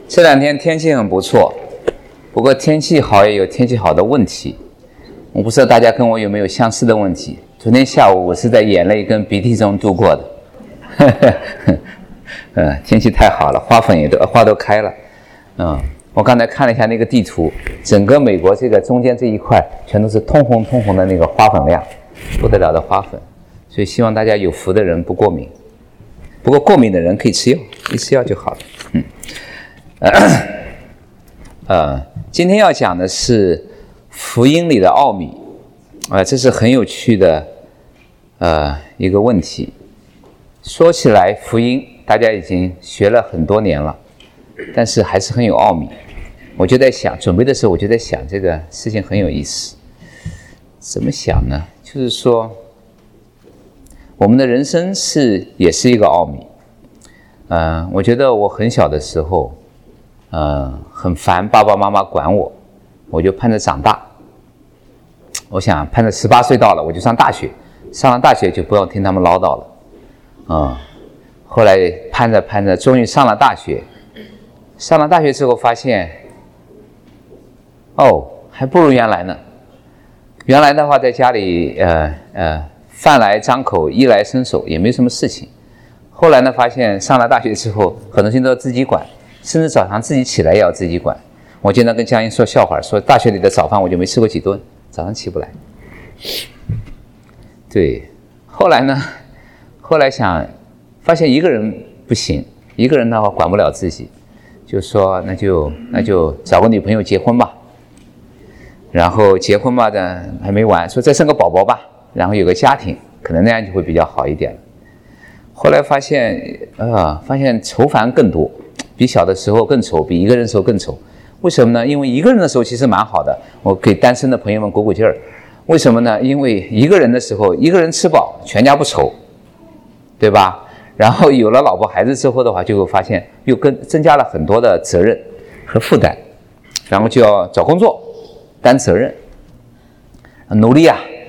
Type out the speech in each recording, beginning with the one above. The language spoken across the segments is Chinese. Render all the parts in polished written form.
这两天天气很不错，不过天气好也有天气好的问题。我不知道大家跟我有没有相似的问题。昨天下午我是在眼泪跟鼻涕中度过的。天气太好了，花都开了。我刚才看了一下那个地图，整个美国这个中间这一块全都是通红的那个花粉量，不得了的花粉。所以希望大家有福的人不过敏，不过过敏的人可以吃药，一吃药就好了。今天要讲的是福音里的奥秘，这是很有趣的一个问题。说起来，福音大家已经学了很多年了，但是还是很有奥秘。我就在想，准备的时候我就在想这个事情很有意思。怎么想呢？就是说，我们的人生也是一个奥秘。我觉得我很小的时候，很烦爸爸妈妈管我，我就盼着长大。我想盼着18岁到了，我就上大学，上了大学就不要听他们唠叨了。后来盼着，终于上了大学。上了大学之后发现，还不如原来呢。原来的话，在家里饭来张口，衣来伸手，也没什么事情。后来呢，发现上了大学之后，很多事情都要自己管，甚至早上自己起来也要自己管。我经常跟江英说笑话，说大学里的早饭我就没吃过几顿，早上起不来。对，后来想，发现一个人不行，一个人的话管不了自己，就说那就找个女朋友结婚吧。然后结婚吧的还没完，说再生个宝宝吧，然后有个家庭，可能那样就会比较好一点。后来发现愁烦更多，比小的时候更愁，比一个人的时候更愁。为什么呢？因为一个人的时候其实蛮好的，我给单身的朋友们鼓劲儿。为什么呢？因为一个人的时候，一个人吃饱，全家不愁，对吧？然后有了老婆孩子之后的话，就会发现又增加了很多的责任和负担，然后就要找工作，担责任，努力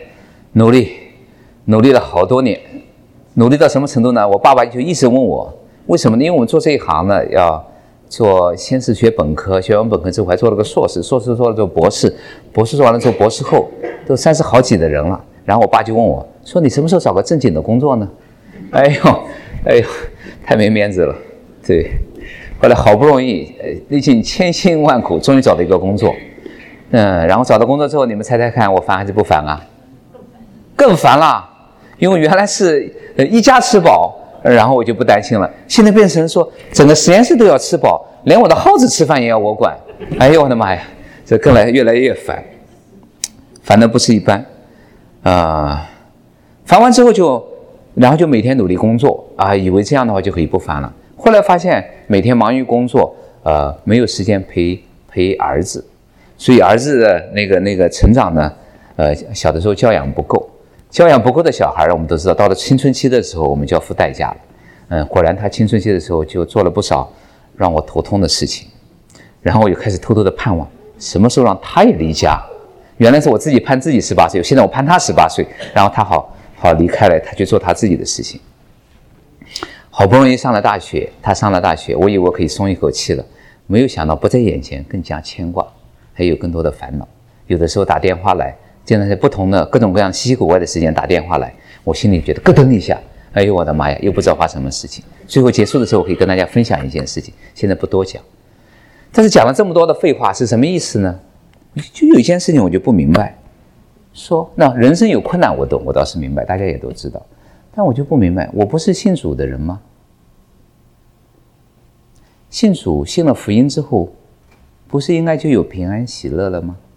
了好多年。努力到什么程度呢？我爸爸就一直问我为什么呢？因为我们做这一行呢，要先是学本科，学完本科之后还做了个硕士，硕士做了做博士，博士做完了之后博士后，都30好几的人了。然后我爸就问我说：“你什么时候找个正经的工作呢？”哎呦，太没面子了。对，后来好不容易历尽千辛万苦，终于找到一个工作。然后找到工作之后，你们猜猜看，我烦还是不烦啊？更烦了。因为原来是一家吃饱，然后我就不担心了。现在变成说整个实验室都要吃饱，连我的耗子吃饭也要我管。哎呦我的妈呀，这越来越烦，烦的不是一般。烦完之后然后就每天努力工作以为这样的话就可以不烦了。后来发现每天忙于工作，没有时间陪儿子，所以儿子的那个成长呢，小的时候教养不够的小孩，我们都知道，到了青春期的时候，我们就要付代价了。果然他青春期的时候就做了不少让我头痛的事情，然后我就开始偷偷的盼望，什么时候让他也离家？原来是我自己盼自己18岁，现在我盼他18岁，然后他好离开了，他去做他自己的事情。好不容易他上了大学，我以为我可以松一口气了，没有想到不在眼前，更加牵挂，还有更多的烦恼。有的时候打电话来，经常在不同的各种各样稀奇古怪的时间打电话来，我心里觉得咯噔一下，哎呦我的妈呀，又不知道发生什么事情。最后结束的时候，我可以跟大家分享一件事情，现在不多讲。但是讲了这么多的废话是什么意思呢？就有一件事情我就不明白，说那人生有困难我懂，我倒是明白，大家也都知道，但我就不明白，我不是信主的人吗？信主信了福音之后，不是应该就有平安喜乐了吗？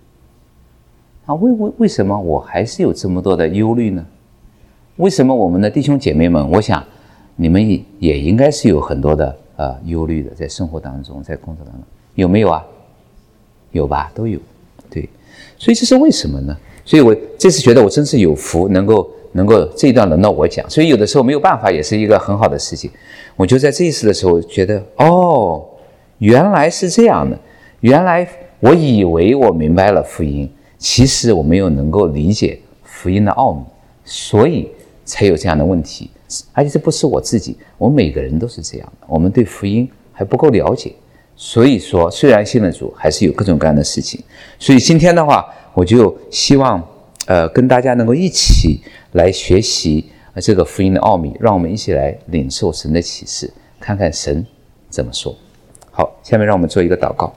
为什么我还是有这么多的忧虑呢？为什么我们的弟兄姐妹们，我想你们也应该是有很多的忧虑的，在生活当中，在工作当中，有没有啊？有吧，都有。对，所以这是为什么呢？所以我这次觉得我真是有福，能够这一段轮到我讲，所以有的时候没有办法，也是一个很好的事情。我就在这一次的时候觉得，原来是这样的，原来我以为我明白了福音。其实我没有能够理解福音的奥秘，所以才有这样的问题。而且这不是我自己，我们每个人都是这样的，我们对福音还不够了解， 所以说，虽然信了主，还是有各种各样的事情。所以今天的话，我就希望跟大家能够一起来学习这个福音的奥秘，让我们一起来领受神的启示，看看神怎么说。好，下面让我们做一个祷告。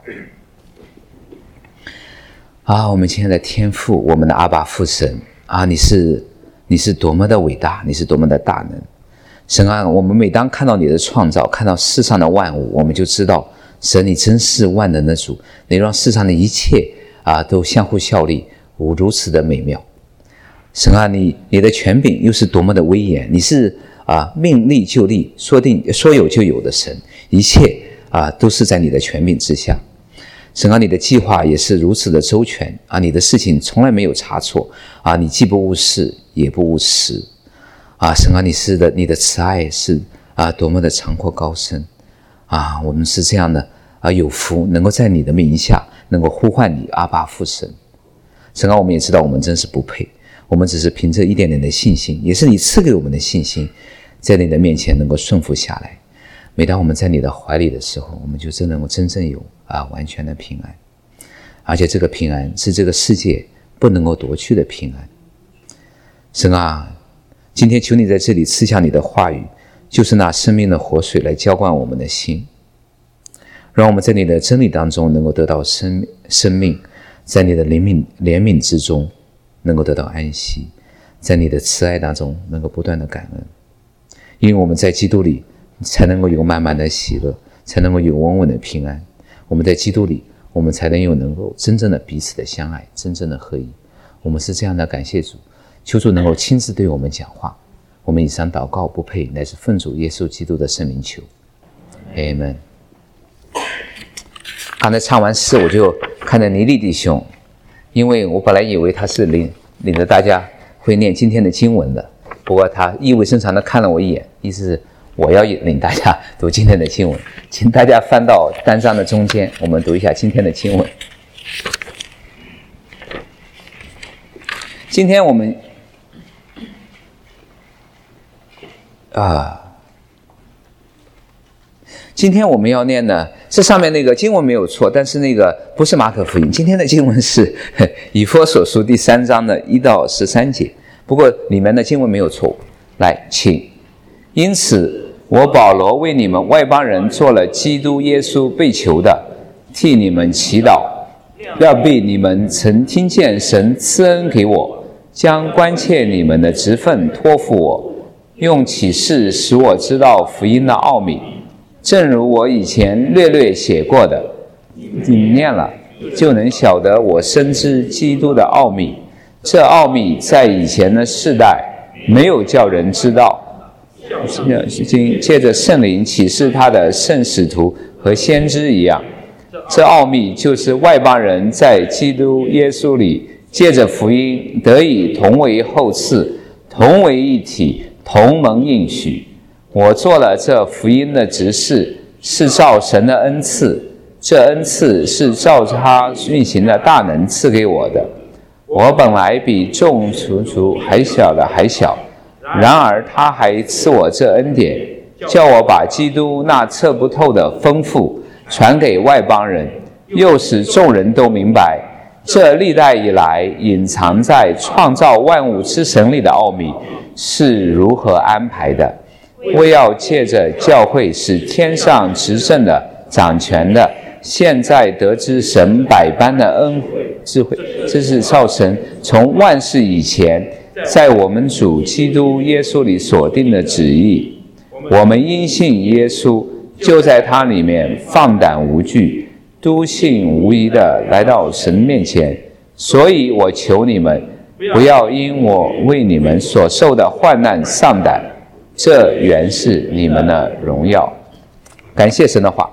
我们亲爱的天父，我们的阿爸父神你是多么的伟大，你是多么的大能。神啊，我们每当看到你的创造，看到世上的万物，我们就知道神你真是万能的主，你让世上的一切都相互效力，如此的美妙。神啊，你的权柄又是多么的威严，你是命立就立，说有就有的神，一切都是在你的权柄之下。神啊，你的计划也是如此的周全你的事情从来没有差错你既不误事也不误时神啊，你的慈爱是多么的长阔高深我们是这样的有福能够在你的名下能够呼唤你阿爸父神。神啊，我们也知道我们真是不配，我们只是凭着一点点的信心，也是你赐给我们的信心，在你的面前能够顺服下来。每当我们在你的怀里的时候，我们就能够真正有完全的平安，而且这个平安是这个世界不能够夺去的平安。神啊，今天求你在这里赐下你的话语，就是那生命的活水来浇灌我们的心，让我们在你的真理当中能够得到生命，在你的怜悯之中能够得到安息，在你的慈爱当中能够不断的感恩。因为我们在基督里才能够有满满的喜乐，才能够有稳稳的平安。我们在基督里，我们才能够真正的彼此的相爱，真正的合一。我们是这样的感谢主，求主能够亲自对我们讲话。我们以上祷告不配，乃是奉主耶稣基督的圣名求。Amen。刚才唱完诗，我就看着尼利弟兄，因为我本来以为他是领着大家会念今天的经文的，不过他意味深长的看了我一眼，意思是我要领大家读今天的经文，请大家翻到单章的中间，我们读一下今天的经文。今天我们今天我们要念的，这上面那个经文没有错，但是那个不是马可福音，今天的经文是以弗所书第3章的1到13节，不过里面的经文没有错误。来，请。因此我保罗为你们外邦人做了基督耶稣被囚的，替你们祈祷，要必你们曾听见神赐恩给我，将关切你们的职分托付我，用启示使我知道福音的奥秘，正如我以前略略写过的，你念了就能晓得我深知基督的奥秘。这奥秘在以前的世代没有叫人知道，借着圣灵启示他的圣使徒和先知一样。这奥秘就是外邦人在基督耶稣里借着福音得以同为后嗣，同为一体，同蒙应许。我做了这福音的执事，是照神的恩赐，这恩赐是照他运行的大能赐给我的。我本来比众族还小的还小，然而他还赐我这恩典，叫我把基督那测不透的丰富传给外邦人，又使众人都明白这历代以来隐藏在创造万物之神里的奥秘是如何安排的，为要借着教会使天上执政的掌权的现在得知神百般的恩惠智慧，这是照神从万事以前在我们主基督耶稣里所定的旨意。我们因信耶稣，就在他里面放胆无惧，笃信无疑的来到神面前。所以我求你们，不要因我为你们所受的患难丧胆，这原是你们的荣耀。感谢神的话。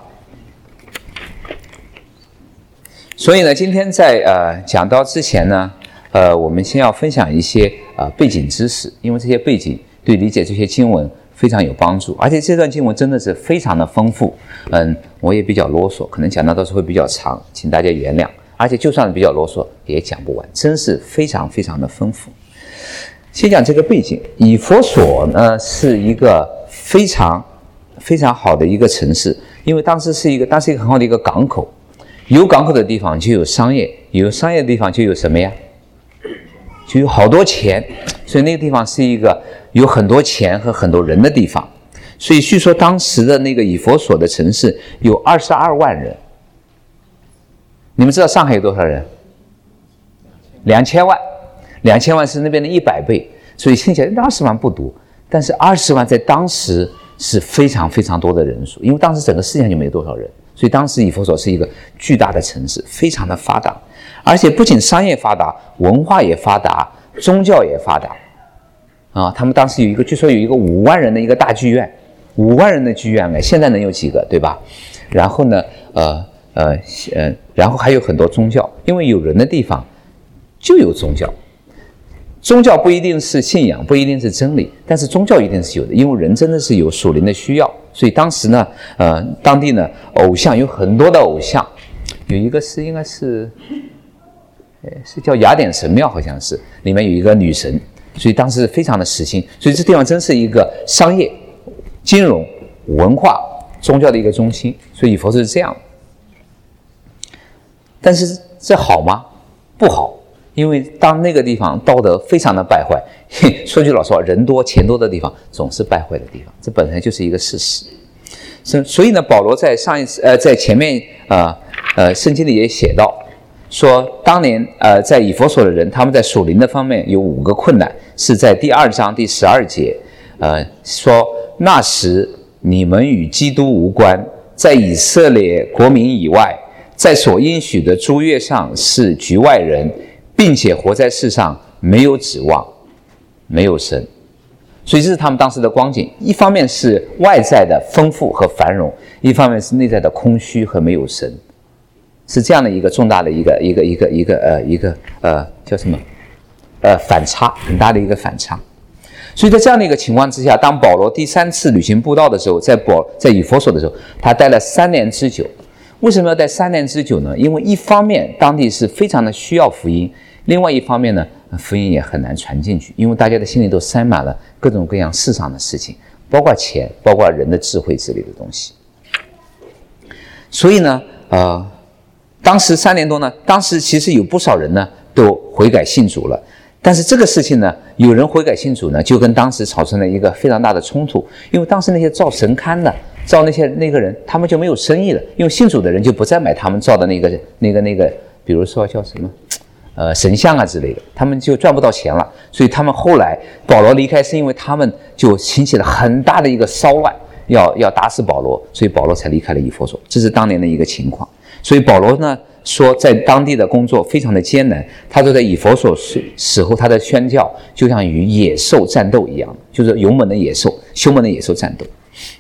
所以呢，今天在讲到之前呢，我们先要分享一些背景知识，因为这些背景对理解这些经文非常有帮助，而且这段经文真的是非常的丰富。我也比较啰嗦，可能讲到的时候会比较长，请大家原谅。而且就算比较啰嗦，也讲不完，真是非常非常的丰富。先讲这个背景，以弗所呢是一个非常非常好的一个城市， 因为当时是一个很好的一个港口，有港口的地方就有商业，有商业的地方就有什么呀？就有好多钱，所以那个地方是一个有很多钱和很多人的地方。所以据说当时的那个以弗所的城市有22万人。你们知道上海有多少人？2000万，2000万是那边的100倍，所以听起来20万不多，但是20万在当时是非常非常多的人数，因为当时整个世界上就没有多少人，所以当时以弗所是一个巨大的城市，非常的发达，而且不仅商业发达，文化也发达，宗教也发达啊。他们当时据说有一个5万人的一个大剧院，5万人的剧院，现在能有几个，对吧？然后呢，然后还有很多宗教，因为有人的地方就有宗教。宗教不一定是信仰，不一定是真理，但是宗教一定是有的，因为人真的是有属灵的需要。所以当时呢，当地呢，偶像有很多的偶像，有一个应该是叫雅典神庙，好像是里面有一个女神，所以当时非常的时兴。所以这地方真是一个商业、金融、文化、宗教的一个中心。所以以弗所是这样。但是这好吗？不好。因为当那个地方道德非常的败坏，说句老实话，人多钱多的地方总是败坏的地方，这本身就是一个事实。所以呢，保罗在在前面圣经里也写到，说当年在以弗所的人，他们在属灵的方面有5个困难，是在第2章第12节，说那时你们与基督无关，在以色列国民以外，在所应许的诸约上是局外人，并且活在世上没有指望，没有神。所以这是他们当时的光景，一方面是外在的丰富和繁荣，一方面是内在的空虚和没有神，是这样的一个重大的一个叫什么反差，很大的一个反差。所以在这样的一个情况之下，当保罗第3次旅行布道的时候，在以弗所的时候，他待了3年之久。为什么要待3年之久呢？因为一方面当地是非常的需要福音，另外一方面呢，福音也很难传进去，因为大家的心里都塞满了各种各样世上的事情，包括钱，包括人的智慧之类的东西。所以呢，当时3年多呢，当时其实有不少人呢都悔改信主了，但是这个事情呢，有人悔改信主呢，就跟当时产生了一个非常大的冲突，因为当时那些造神龛的，造那个人，他们就没有生意了，因为信主的人就不再买他们造的那个，比如说叫什么神像啊之类的，他们就赚不到钱了。所以他们后来保罗离开，是因为他们就兴起了很大的一个骚乱，要打死保罗，所以保罗才离开了以弗所。这是当年的一个情况。所以保罗呢说，在当地的工作非常的艰难，他就在以弗所时候，他的宣教就像与野兽战斗一样，就是勇猛的野兽、凶猛的野兽战斗。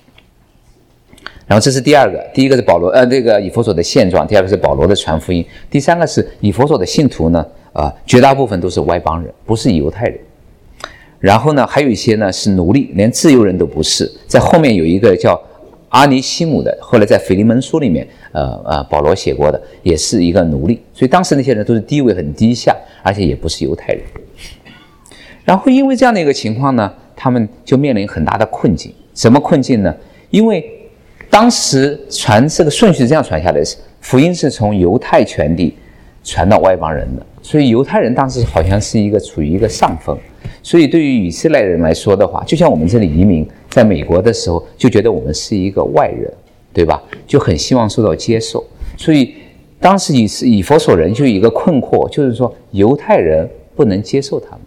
然后这是第2个，第一个是保罗这个以弗所的现状，第2个是保罗的传福音，第3个是以弗所的信徒呢绝大部分都是外邦人，不是犹太人。然后呢，还有一些呢是奴隶，连自由人都不是。在后面有一个叫阿尼西姆的，后来在腓利门书里面保罗写过的，也是一个奴隶。所以当时那些人都是地位很低下，而且也不是犹太人。然后因为这样的一个情况呢，他们就面临很大的困境。什么困境呢？因为当时这个顺序是这样传下来的，福音是从犹太全地传到外邦人的，所以犹太人当时好像是处于一个上风。所以对于以色列人来说的话，就像我们这里移民在美国的时候，就觉得我们是一个外人，对吧？就很希望受到接受。所以当时以弗所人就有一个困惑，就是说犹太人不能接受他们。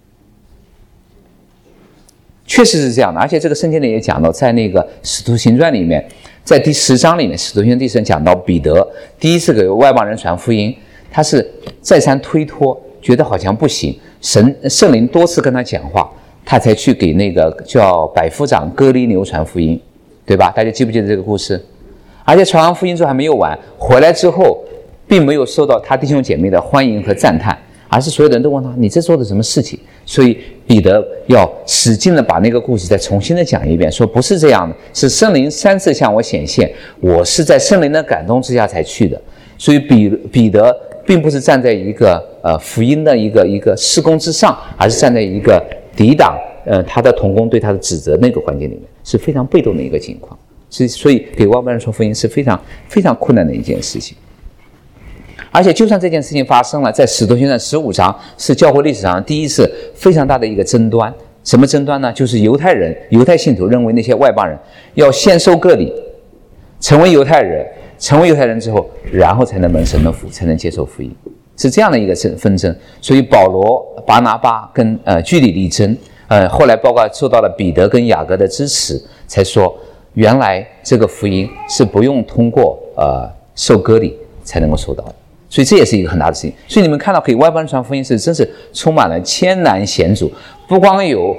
确实是这样的，而且这个圣经里也讲到，在那个使徒行传里面，在第10章里面，使徒行传第10章讲到彼得第一次给外邦人传福音，他是再三推脱，觉得好像不行，圣灵多次跟他讲话，他才去给那个叫百夫长哥尼流传福音，对吧？大家记不记得这个故事？而且传完福音之后还没有完，回来之后并没有受到他弟兄姐妹的欢迎和赞叹，而是所有的人都问他，你这做的什么事情？所以彼得要使劲的把那个故事再重新的讲一遍，说不是这样的，是圣灵3次向我显现，我是在圣灵的感动之下才去的。所以彼得并不是站在一个福音的一个事工之上，而是站在一个抵挡他的同工对他的指责那个环境里面，是非常被动的一个情况。 所以给外邦人传福音是非常非常困难的一件事情。而且就算这件事情发生了，在使徒行传15章是教会历史上第一次非常大的一个争端。什么争端呢？就是犹太信徒认为那些外邦人要先受割礼，成为犹太人之后，然后才能蒙神的福，才能接受福音，是这样的一个纷争。所以保罗、巴拿巴跟据理力争，后来包括受到了彼得跟雅各的支持，才说原来这个福音是不用通过受割礼才能够收到的。所以这也是一个很大的事情。所以你们看到给外邦人传福音是真是充满了艰难险阻，不光有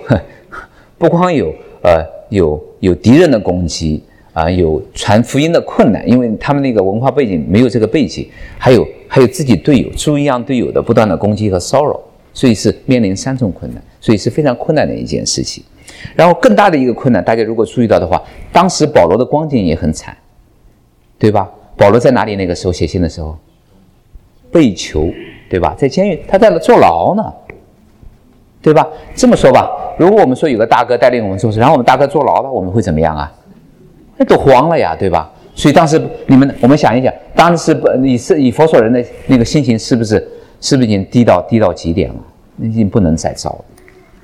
敌人的攻击有传福音的困难，因为他们那个文化背景没有这个背景，还有自己队友猪一样队友的不断的攻击和骚扰，所以是面临3种困难，所以是非常困难的一件事情。然后更大的一个困难，大家如果注意到的话，当时保罗的光景也很惨，对吧？保罗在哪里？那个时候写信的时候被囚，对吧？在监狱，他在坐牢呢，对吧？这么说吧，如果我们说有个大哥带领我们做事，然后我们大哥坐牢了，我们会怎么样啊？那都慌了呀，对吧？所以当时我们想一想，当时以弗所人的那个心情是不是已经低到极点了？已经不能再糟了。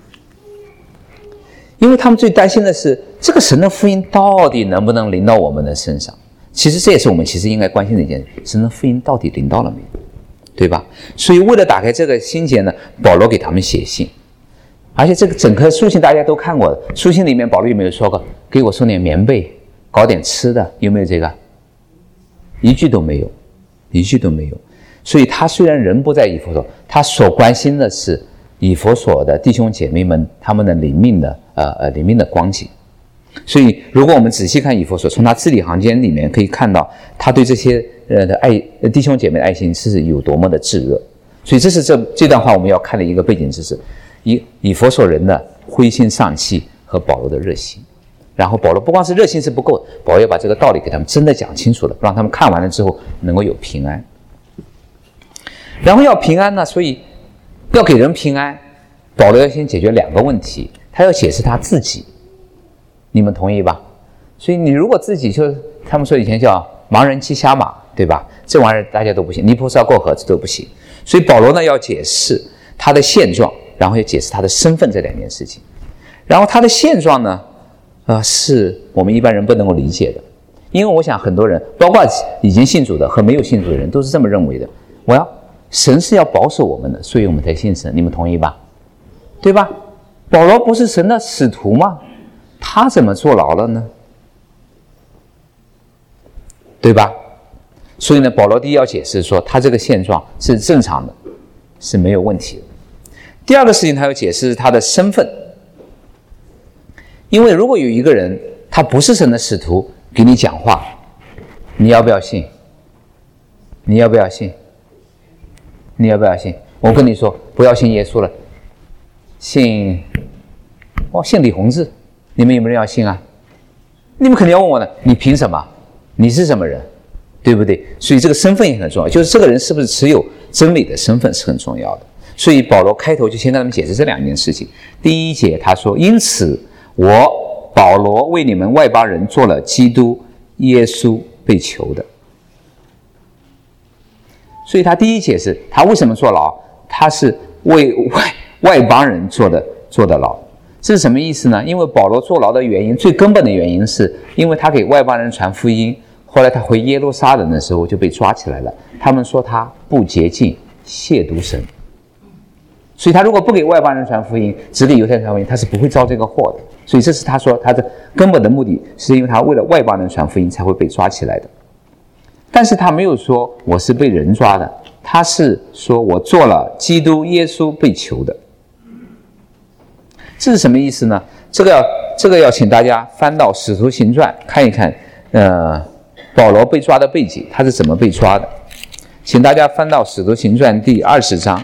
因为他们最担心的是这个神的福音到底能不能临到我们的身上。其实这也是我们其实应该关心的一件事，神的福音到底临到了没有，对吧？所以为了打开这个心结呢，保罗给他们写信，而且这个整个书信大家都看过的，书信里面保罗有没有说过给我送点棉被，搞点吃的，有没有这个？一句都没有。所以他虽然人不在以弗所，他所关心的是以弗所的弟兄姐妹们他们的灵命的光景。所以如果我们仔细看以弗所，从他字里行间里面可以看到他对这些弟兄姐妹的爱心是有多么的炙热。所以这是这段话我们要看的一个背景知识，以弗所人的灰心丧气和保罗的热心。然后保罗不光是热心是不够，保罗要把这个道理给他们真的讲清楚了，让他们看完了之后能够有平安。然后要平安呢，所以要给人平安，保罗要先解决2个问题，他要解释他自己，你们同意吧？所以你如果自己就他们说以前叫盲人骑瞎马，对吧？这玩意儿大家都不行，泥菩萨过河这都不行。所以保罗呢要解释他的现状，然后要解释他的身份，这2件事情。然后他的现状呢是我们一般人不能够理解的，因为我想很多人包括已经信主的和没有信主的人都是这么认为的，神是要保守我们的，所以我们才信神，你们同意吧？对吧？保罗不是神的使徒吗？他怎么坐牢了呢？对吧？所以呢，保罗第一要解释说他这个现状是正常的，是没有问题的。第2个事情他要解释他的身份，因为如果有一个人他不是神的使徒给你讲话，你要不要信？我跟你说，不要信耶稣了，信李洪志，你们有没有人要信啊？你们肯定要问我的，你凭什么？你是什么人？对不对？所以这个身份也很重要，就是这个人是不是持有真理的身份是很重要的。所以保罗开头就先跟他们解释这2件事情。第1节他说，因此我保罗为你们外邦人做了基督耶稣被囚的。所以他第1解释他为什么坐牢，他是为外邦人坐的牢。这是什么意思呢？因为保罗坐牢的原因，最根本的原因是因为他给外邦人传福音，后来他回耶路撒冷的时候就被抓起来了，他们说他不洁净，亵渎神。所以他如果不给外邦人传福音，只给犹太人传福音，他是不会遭这个祸的。所以这是他说他的根本的目的，是因为他为了外邦人传福音才会被抓起来的。但是他没有说我是被人抓的，他是说我做了基督耶稣被囚的。这是什么意思呢？这个要请大家翻到使徒行传看一看，保罗被抓的背景，他是怎么被抓的。请大家翻到使徒行传第20章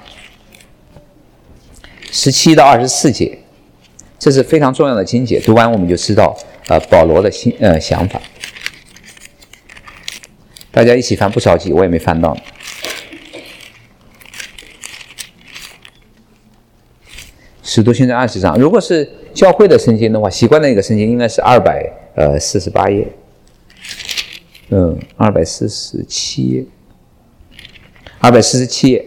17到24节，这是非常重要的经节，读完我们就知道保罗的想法。大家一起翻，不着急，我也没翻到。使徒行传20章，如果是教会的圣经的话，习惯的一个圣经应该是248页。 247页，247页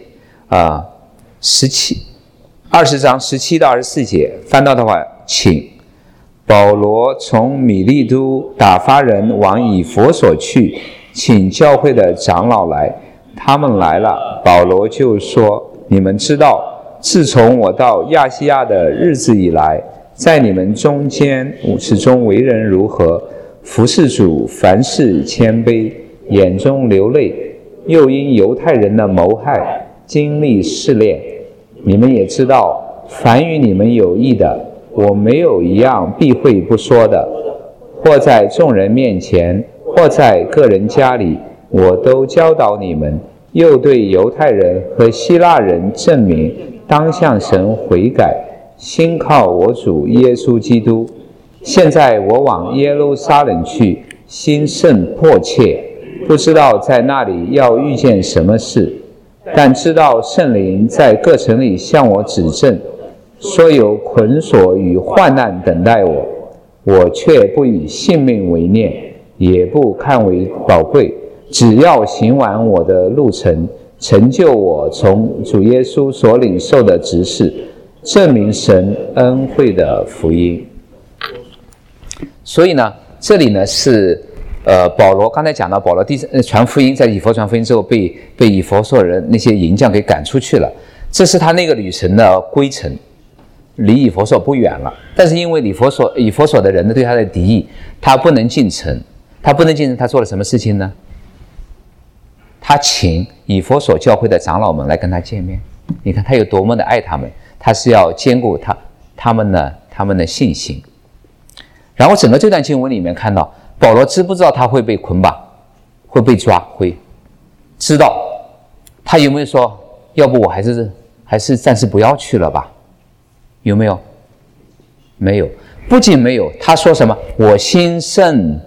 20章17到24节，翻到的话，请保罗从米利都打发人往以弗所去，请教会的长老来。他们来了，保罗就说：你们知道，自从我到亚细亚的日子以来，在你们中间始终为人如何，服事主，凡事谦卑，眼中流泪，又因犹太人的谋害经历试炼。你们也知道，凡与你们有益的，我没有一样避讳不说的，或在众人面前，或在个人家里，我都教导你们，又对犹太人和希腊人证明，当向神悔改，心靠我主耶稣基督。现在我往耶路撒冷去，心甚迫切，不知道在那里要遇见什么事，但知道圣灵在各城里向我指证，说有捆锁与患难等待我，我却不以性命为念，也不看为宝贵，只要行完我的路程，成就我从主耶稣所领受的职事，证明神恩惠的福音。所以呢，这里呢是保罗刚才讲到，保罗传福音，在以弗所传福音之后被以弗所人那些营将给赶出去了，这是他那个旅程的归程，离以弗所不远了。但是因为以弗所的人呢对他的敌意，他不能进城。他做了什么事情呢？他请以弗所教会的长老们来跟他见面。你看他有多么的爱他们，他是要兼顾他们的信心。然后整个这段经文里面看到，保罗知不知道他会被捆绑，会被抓？会知道。他有没有说，要不我还是暂时不要去了吧？有没有？没有。不仅没有，他说什么？我心甚，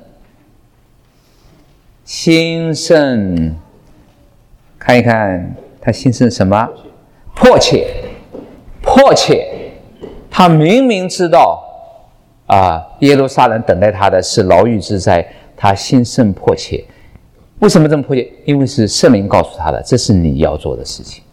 看一看他心甚什么？迫切。他明明知道耶路撒冷等待他的是牢狱之灾，他心甚迫切。为什么这么迫切？因为是圣灵告诉他的，这是你要做的事情。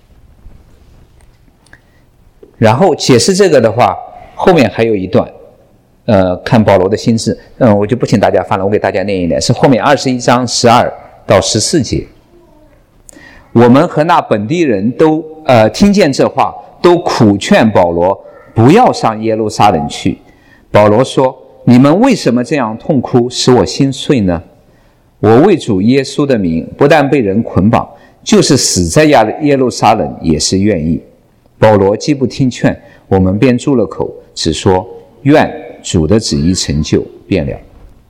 然后解释这个的话，后面还有一段，看保罗的心志，我就不请大家翻了，我给大家念一念，是后面21章12到14节。我们和那本地人都听见这话，都苦劝保罗不要上耶路撒冷去。保罗说：你们为什么这样痛哭，使我心碎呢？我为主耶稣的名，不但被人捆绑，就是死在耶路撒冷也是愿意。保罗既不听劝，我们便住了口，只说愿主的旨意成就便了。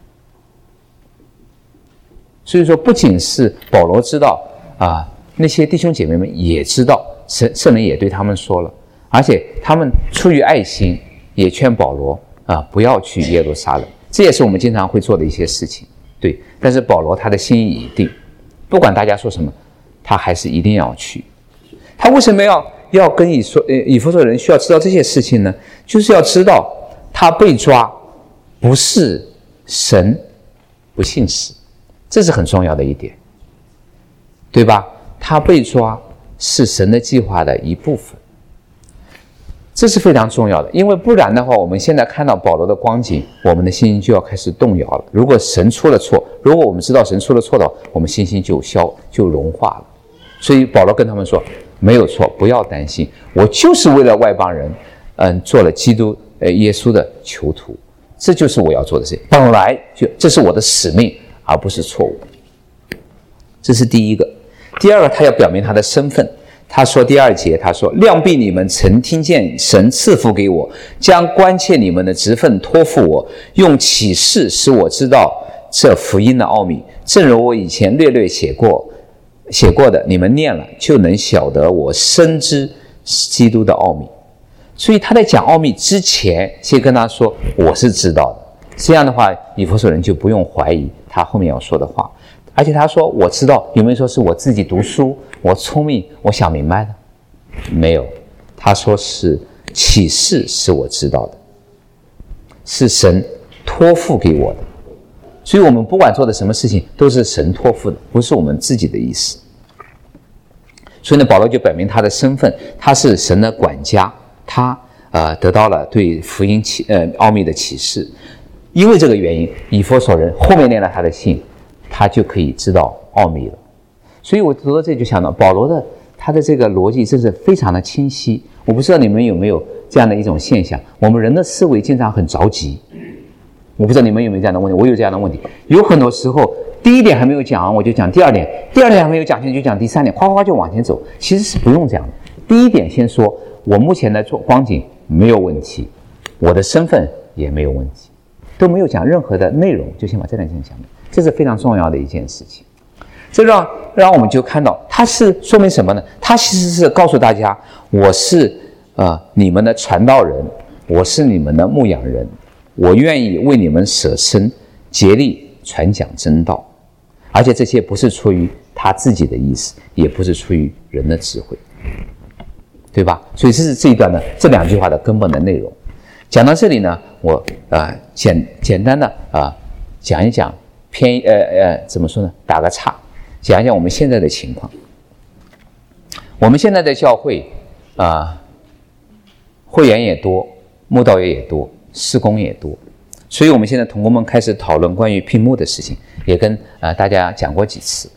所以说，不仅是保罗知道那些弟兄姐妹们也知道，圣灵也对他们说了，而且他们出于爱心也劝保罗不要去耶路撒冷。这也是我们经常会做的一些事情，对。但是保罗他的心意已定，不管大家说什么，他还是一定要去。他为什么要跟以弗所人需要知道这些事情呢？就是要知道他被抓不是神不信使，这是很重要的一点，对吧？他被抓是神的计划的一部分，这是非常重要的。因为不然的话，我们现在看到保罗的光景，我们的信心就要开始动摇了。如果神出了错，如果我们知道神出了错的话，我们信心就融化了。所以保罗跟他们说，没有错，不要担心，我就是为了外邦人做了基督耶稣的囚徒，这就是我要做的事情，本来就这是我的使命，而不是错误。这是第一个。第二个，他要表明他的身份。他说第2节，他说：量必你们曾听见神赐福给我，将关切你们的职分托付我，用启示使我知道这福音的奥秘，正如我以前略略写过的，你们念了就能晓得我深知基督的奥秘。所以他在讲奥秘之前，先跟他说我是知道的。这样的话，以弗所人就不用怀疑他后面要说的话。而且他说我知道，有没有说是我自己读书，我聪明，我想明白的？没有，他说是启示是我知道的，是神托付给我的。 所以我们不管做的什么事情都是神托付的，不是我们自己的意思。所以呢，保罗就表明他的身份，他是神的管家，他得到了对福音奥秘的启示。因为这个原因，以弗所人后面念了他的信，他就可以知道奥秘了。所以我读到这就想到保罗他的这个逻辑真是非常的清晰。我不知道你们有没有这样的一种现象，我们人的思维经常很着急。我不知道你们有没有这样的问题，我有这样的问题。有很多时候第一点还没有讲完，我就讲第二点，第二点还没有讲清就讲第三点，哗哗就往前走。其实是不用这样的。第一点先说，我目前的光景没有问题，我的身份也没有问题，都没有讲任何的内容，就先把这两件讲了，这是非常重要的一件事情。这让我们就看到，它是说明什么呢？它其实是告诉大家，我是你们的传道人，我是你们的牧养人，我愿意为你们舍身，竭力传讲真道，而且这些不是出于他自己的意思，也不是出于人的智慧，对吧？所以这是这一段的这两句话的根本的内容。讲到这里呢，我简单的讲一讲怎么说呢？打个岔，讲一讲我们现在的情况。我们现在的教会会员也多，慕道也多，事工也多，所以我们现在同工们开始讨论关于聘牧的事情，也跟大家讲过几次。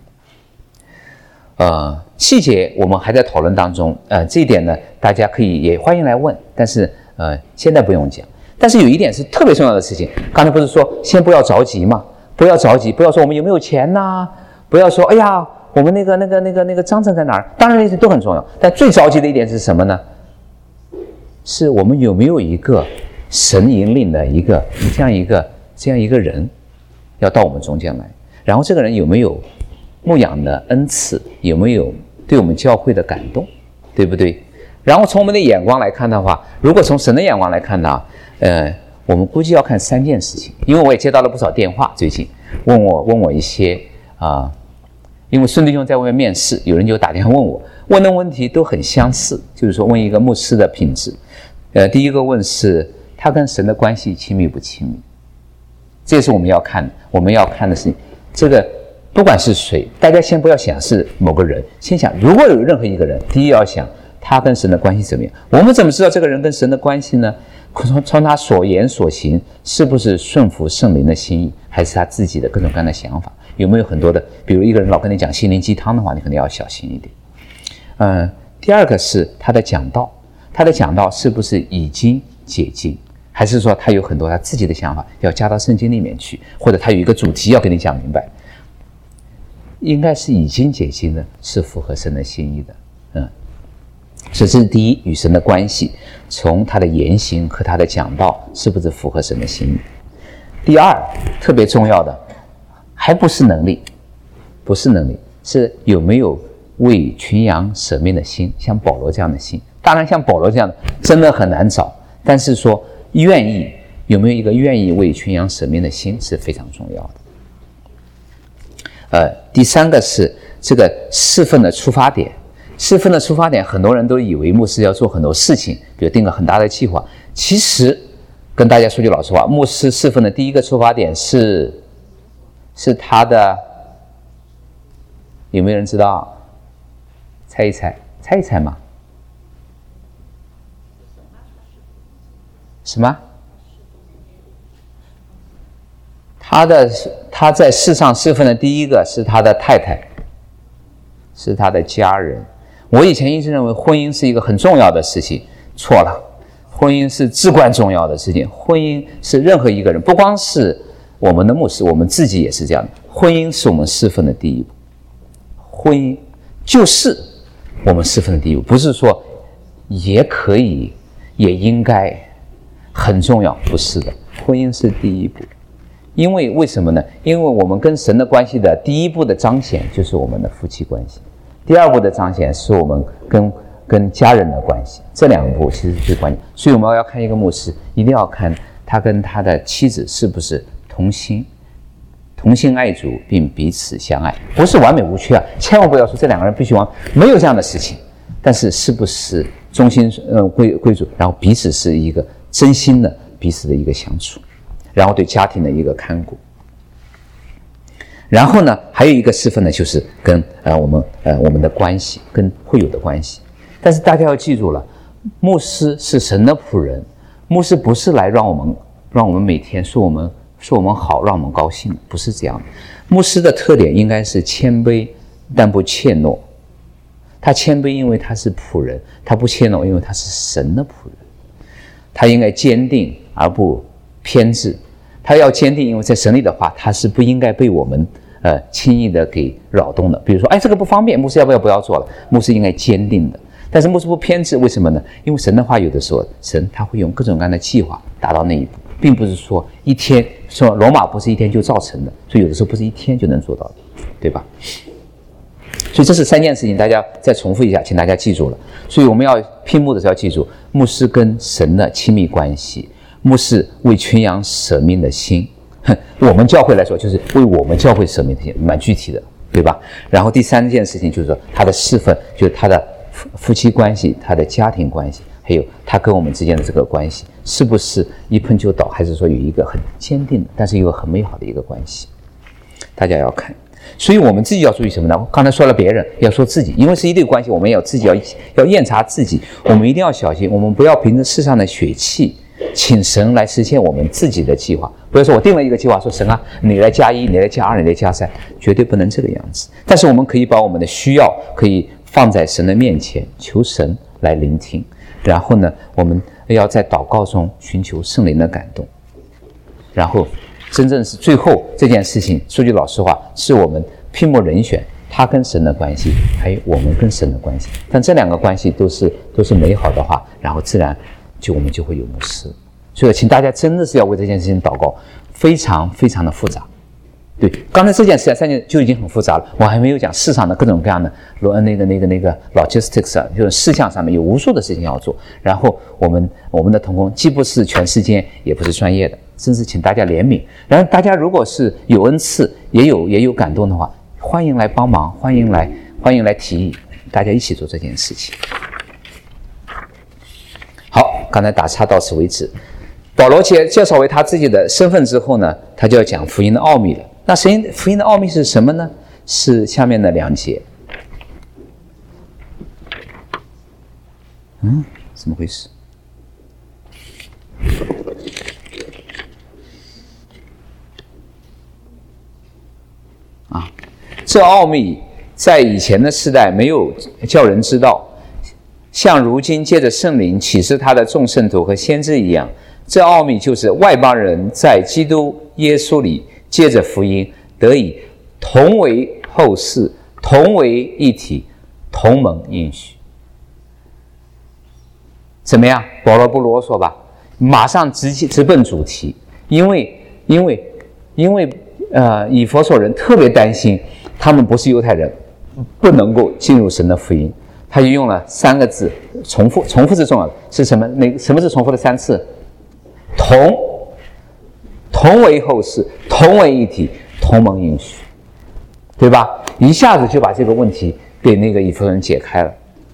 细节我们还在讨论当中，这一点呢，大家可以也欢迎来问，但是现在不用讲。但是有一点是特别重要的事情，刚才不是说先不要着急吗？不要着急，不要说我们有没有钱呐，不要说哎呀我们那个章程在哪儿？当然那些都很重要，但最着急的一点是什么呢？是我们有没有一个神引领的这样一个人要到我们中间来，然后这个人有没有牧养的恩赐，有没有对我们教会的感动，对不对？然后从我们的眼光来看的话，如果从神的眼光来看呢，我们估计要看3件事情。因为我也接到了不少电话，最近问我一些因为孙弟兄在外面面试，有人就打电话问我，问的问题都很相似，就是说问一个牧师的品质。第一个问是他跟神的关系亲密不亲密，这是我们要看的。我们要看的是这个不管是谁，大家先不要想是某个人，先想如果有任何一个人，第一要想他跟神的关系怎么样。我们怎么知道这个人跟神的关系呢？从他所言所行是不是顺服圣灵的心意，还是他自己的各种各样的想法，有没有很多的，比如一个人老跟你讲心灵鸡汤的话，你可能要小心一点。第二个是他的讲道，他的讲道是不是已经解经，还是说他有很多他自己的想法要加到圣经里面去，或者他有一个主题要跟你讲明白。应该是已经解经的，是符合神的心意的。这是第一，与神的关系，从他的言行和他的讲道是不是符合神的心意。第二，特别重要的还不是能力，是有没有为群羊舍命的心，像保罗这样的心。当然像保罗这样的真的很难找，但是说愿意，有没有一个愿意为群羊舍命的心是非常重要的。第三个是这个侍奉的出发点。侍奉的出发点，很多人都以为牧师要做很多事情，比如定个很大的计划。其实跟大家说句老实话，牧师侍奉的第一个出发点是他的，有没有人知道？猜一猜嘛。什么？他在世上侍奉的第一个是他的太太，是他的家人。我以前一直认为婚姻是一个很重要的事情，错了，婚姻是至关重要的事情。婚姻是任何一个人，不光是我们的牧师，我们自己也是这样的。婚姻是我们侍奉的第一步，婚姻就是我们侍奉的第一步，不是说也可以，也应该，很重要，不是的，婚姻是第一步。因为为什么呢？因为我们跟神的关系的第一步的彰显就是我们的夫妻关系，第二步的彰显是我们跟家人的关系，这两步其实是最关键。所以我们要看一个牧师，一定要看他跟他的妻子是不是同心爱主，并彼此相爱，不是完美无缺啊！千万不要说这两个人必须完，没有这样的事情。但是是不是忠心归主，然后彼此是一个真心的彼此的一个相处，然后对家庭的一个看顾。 然后呢，还有一个侍奉呢，就是跟我们的关系，跟会友的关系。但是大家要记住了，牧师是神的仆人，牧师不是来让我们每天说我们好，让我们高兴，不是这样的。牧师的特点应该是谦卑，但不怯懦。他谦卑，因为他是仆人；他不怯懦，因为他是神的仆人。他应该坚定而不偏执。他要坚定，因为在神里的话，他是不应该被我们轻易的给扰动的。比如说，这个不方便，牧师不要做了。牧师应该坚定的，但是牧师不偏执，为什么呢？因为神的话，有的时候神他会用各种各样的计划达到那一步，并不是说一天，说罗马不是一天就造成的，所以有的时候不是一天就能做到的，对吧？所以这是3件事情，大家再重复一下，请大家记住了。所以我们要拼牧的时候要记住，牧师跟神的亲密关系，牧师为群羊舍命的心。我们教会来说，就是为我们教会舍命的心，蛮具体的，对吧？然后第3件事情就是说，他的侍奉，就是他的夫妻关系，他的家庭关系，还有他跟我们之间的这个关系，是不是一碰就倒，还是说有一个很坚定的，但是又很美好的一个关系？大家要看。所以我们自己要注意什么呢？刚才说了别人，要说自己，因为是一对关系，我们要自己要验察自己，我们一定要小心，我们不要凭着世上的血气，请神来实现我们自己的计划。不要说我定了一个计划，说神啊，你来加1，你来加2，你来加3，绝对不能这个样子。但是我们可以把我们的需要可以放在神的面前，求神来聆听。然后呢，我们要在祷告中寻求圣灵的感动，然后真正是最后这件事情，说句老实话，是我们聘牧人选，他跟神的关系，还有我们跟神的关系。但这2个关系都是美好的话，然后自然我们就会有牧师。所以请大家真的是要为这件事情祷告，非常非常的复杂。对，刚才这件事3件就已经很复杂了，我还没有讲市场的各种各样的那个 logistics 啊，就是事项上面有无数的事情要做。然后我们的同工既不是全世界，也不是专业的，甚至请大家怜悯。然后大家如果是有恩赐，也有感动的话，欢迎来帮忙，欢迎来提议，大家一起做这件事情。好，刚才打岔到此为止。保罗介绍为他自己的身份之后呢，他就要讲福音的奥秘了。那福音的奥秘是什么呢？是下面的2节。怎么回事？这奥秘在以前的时代没有叫人知道，像如今借着圣灵启示他的众圣徒和先知一样。这奥秘就是外邦人在基督耶稣里借着福音得以同为后世，同为一体，同蒙应许。怎么样？保罗不啰嗦吧？马上直奔主题。因为以弗所人特别担心他们不是犹太人，不能够进入神的福音，他就用了3个字，重复是重要的。是什么？什么是重复的3次？同为后世，同为一体，同蒙应许，对吧？一下子就把这个问题给那个以弗所人解开了。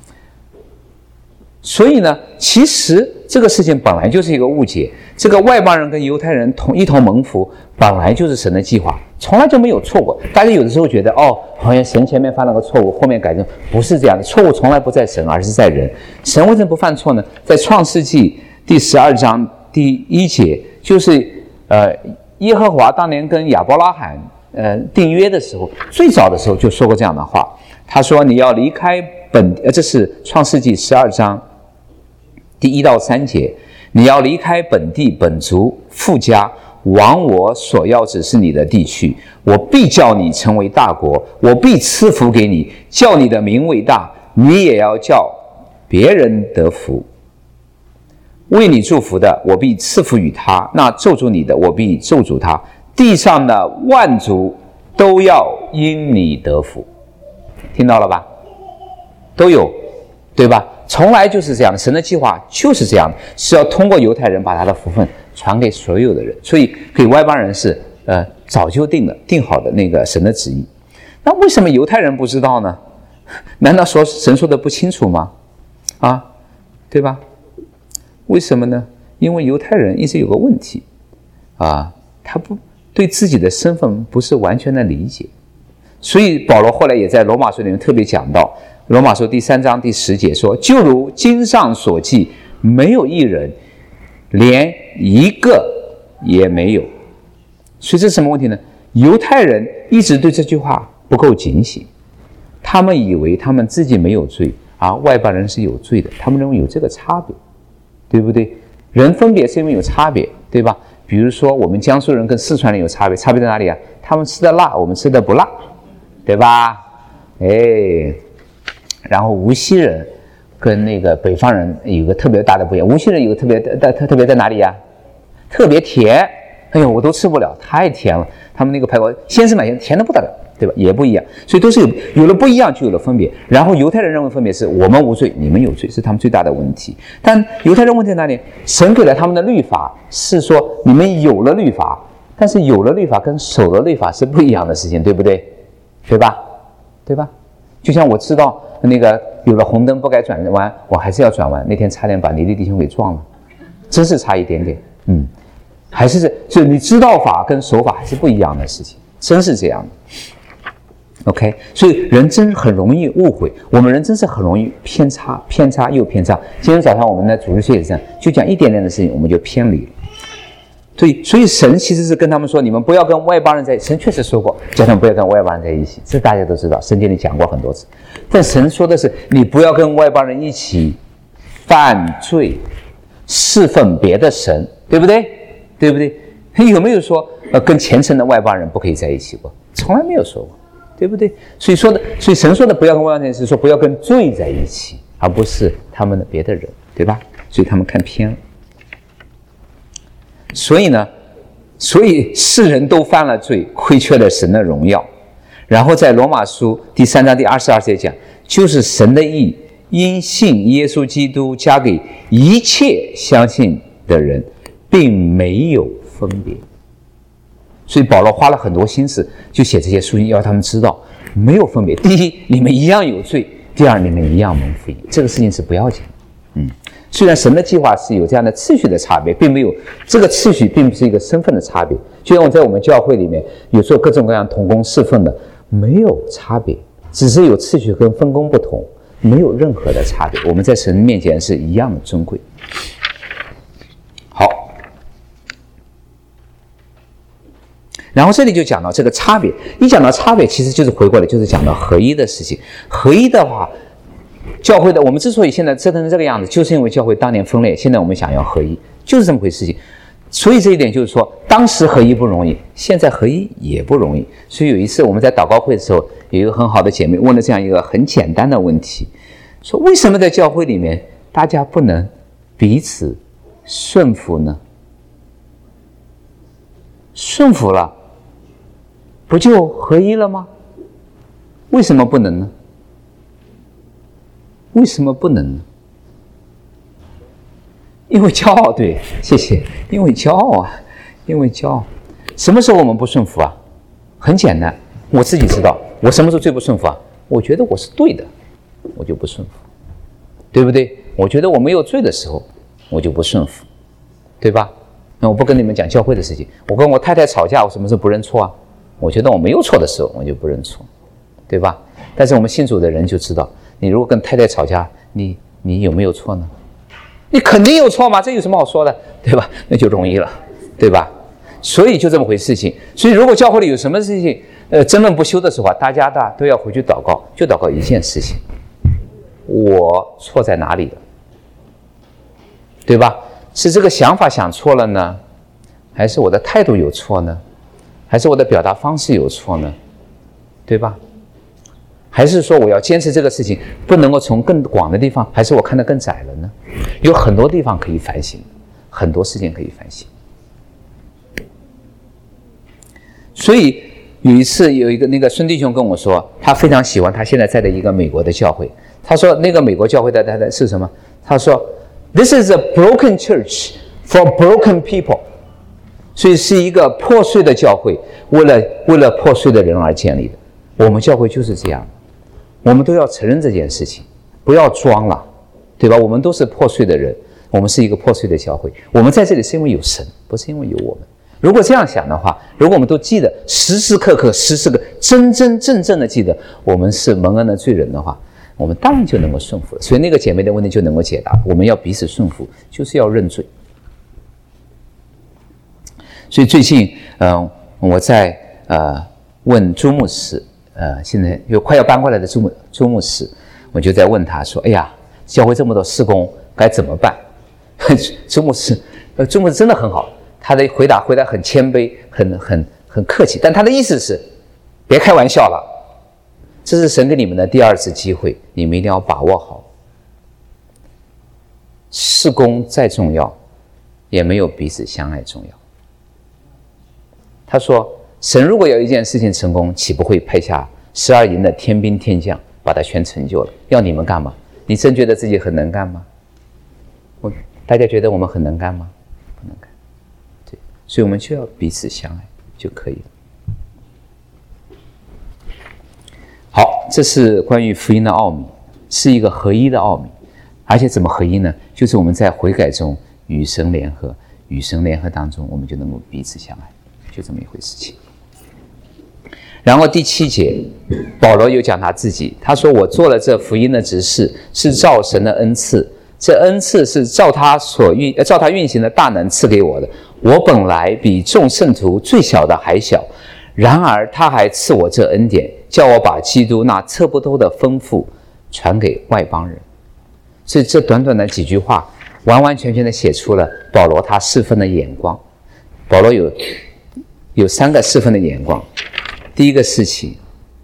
所以呢，其实这个事情本来就是一个误解。这个外邦人跟犹太人一同蒙福，本来就是神的计划，从来就没有错过。大家有的时候觉得，好像神前面犯了个错误，后面改正，不是这样的。错误从来不在神，而是在人。神为什么不犯错呢？在创世纪第12章第1节，就是耶和华当年跟亚伯拉罕订约的时候，最早的时候就说过这样的话。他说：“你要离开这是创世纪12章第1到3节，你要离开本地本族父家，往我所要指示你的地去。我必叫你成为大国，我必赐福给你，叫你的名为大，你也要叫别人得福。为你祝福的，我必赐福于他；那咒诅你的，我必咒诅他。地上的万族都要因你得福。”听到了吧？都有，对吧？从来就是这样的，神的计划就是这样的，是要通过犹太人把他的福分传给所有的人。所以给外邦人是早就定好的那个神的旨意。那为什么犹太人不知道呢？难道说神说的不清楚吗？对吧？为什么呢？因为犹太人一直有个问题他不对自己的身份不是完全的理解。 所以保罗后来也在罗马书里面特别讲到，罗马书第3章第10节说，就如经上所记，没有一人，连一个也没有。所以这是什么问题呢？犹太人一直对这句话不够警醒，他们以为他们自己没有罪，而外邦人是有罪的，他们认为有这个差别，对不对？人分别是因为有差别，对吧？比如说我们江苏人跟四川人有差别，差别在哪里啊？他们吃的辣，我们吃的不辣，对吧？然后无锡人跟那个北方人有个特别大的不一样，无锡人有个特别在哪里呀？特别甜，哎呦，我都吃不了，太甜了。他们那个排骨先是买甜的不得了，对吧？也不一样，所以都是有了不一样就有了分别。然后犹太人认为分别是我们无罪，你们有罪，是他们最大的问题。但犹太人问题在哪里？神给了他们的律法是说你们有了律法，但是有了律法跟守了律法是不一样的事情，对不对？对吧？对吧？就像我知道那个有了红灯不该转弯，我还是要转弯。那天差点把你的弟兄给撞了，真是差一点点。还是就你知道法跟守法还是不一样的事情，真是这样的。OK， 所以人真很容易误会，我们人真是很容易偏差又偏差。今天早上我们的组织学也是这样，就讲一点点的事情我们就偏离了。所以神其实是跟他们说，你们不要跟外邦人在一起。神确实说过，叫他们不要跟外邦人在一起，这大家都知道，圣经里讲过很多次。但神说的是，你不要跟外邦人一起犯罪，侍奉别的神，对不对？对不对？有没有说跟虔诚的外邦人不可以在一起过？从来没有说过，对不对？所以神说的不要跟外邦人是说不要跟罪在一起，而不是他们的别的人，对吧？所以他们看偏了。所以世人都犯了罪，亏缺了神的荣耀。然后在罗马书第3章第22节讲，就是神的义因信耶稣基督加给一切相信的人，并没有分别。所以保罗花了很多心思就写这些书信，要他们知道没有分别。第一，你们一样有罪；第二，你们一样蒙福音。这个事情是不要紧的。虽然神的计划是有这样的次序的差别，并没有这个次序并不是一个身份的差别。就像在我们教会里面有做各种各样同工侍奉的，没有差别，只是有次序跟分工不同，没有任何的差别。我们在神面前是一样的尊贵。好，然后这里就讲到这个差别。一讲到差别，其实就是回过来就是讲到合一的事情。合一的话，教会的我们之所以现在折腾成这个样子，就是因为教会当年分裂，现在我们想要合一，就是这么回事情。所以这一点就是说，当时合一不容易，现在合一也不容易。所以有一次我们在祷告会的时候，有一个很好的姐妹问了这样一个很简单的问题，说为什么在教会里面大家不能彼此顺服呢？顺服了，不就合一了吗？为什么不能呢？为什么不能呢？因为骄傲，对，谢谢。因为骄傲啊，因为骄傲。什么时候我们不顺服啊？很简单，我自己知道，我什么时候最不顺服啊？我觉得我是对的，我就不顺服，对不对？我觉得我没有罪的时候，我就不顺服，对吧？那我不跟你们讲教会的事情，我跟我太太吵架，我什么时候不认错啊？我觉得我没有错的时候，我就不认错，对吧？但是我们信主的人就知道，你如果跟太太吵架，你有没有错呢？你肯定有错嘛，这有什么好说的，对吧？那就容易了，对吧？所以就这么回事情。所以如果教会里有什么事情争论不休的时候，大家都要回去祷告，就祷告一件事情：我错在哪里了，对吧？是这个想法想错了呢，还是我的态度有错呢？还是我的表达方式有错呢？对吧？还是说我要坚持这个事情不能够从更广的地方，还是我看得更窄了呢？有很多地方可以反省，很多事情可以反省。所以有一次有一个那个孙弟兄跟我说，他非常喜欢他现在在的一个美国的教会。他说那个美国教会的是什么？他说 This is a broken church for broken people。 所以是一个破碎的教会，为了破碎的人而建立的。我们教会就是这样，我们都要承认这件事情，不要装了，对吧？我们都是破碎的人，我们是一个破碎的教会。我们在这里是因为有神，不是因为有我们。 如果这样想的话，如果我们都记得时时刻刻真真正正的记得我们是蒙恩的罪人的话，我们当然就能够顺服了。所以那个姐妹的问题就能够解答，我们要彼此顺服，就是要认罪。所以最近我在问朱牧师，现在又快要搬过来的朱牧师，我就在问他说，哎呀，教会这么多事工该怎么办？朱牧师真的很好，他的回答很谦卑，很客气，但他的意思是别开玩笑了，这是神给你们的第二次机会，你们一定要把握好。事工再重要也没有彼此相爱重要。他说神如果有一件事情成功，岂不会派下12营的天兵天将把它全成就了？要你们干嘛？你真觉得自己很能干吗？大家觉得我们很能干吗？不能干。对，所以我们就要彼此相爱就可以了。好，这是关于福音的奥秘，是一个合一的奥秘。而且怎么合一呢？就是我们在悔改中与神联合，与神联合当中，我们就能够彼此相爱，就这么一回事情。然后第7节，保罗又讲他自己，他说我做了这福音的执事，是照神的恩赐，这恩赐是照他运行的大能赐给我的。我本来比众圣徒最小的还小，然而他还赐我这恩典，叫我把基督那测不透的丰富传给外邦人。所以这短短的几句话，完完全全的写出了保罗他侍奉的眼光。保罗有3个侍奉的眼光。第一个事情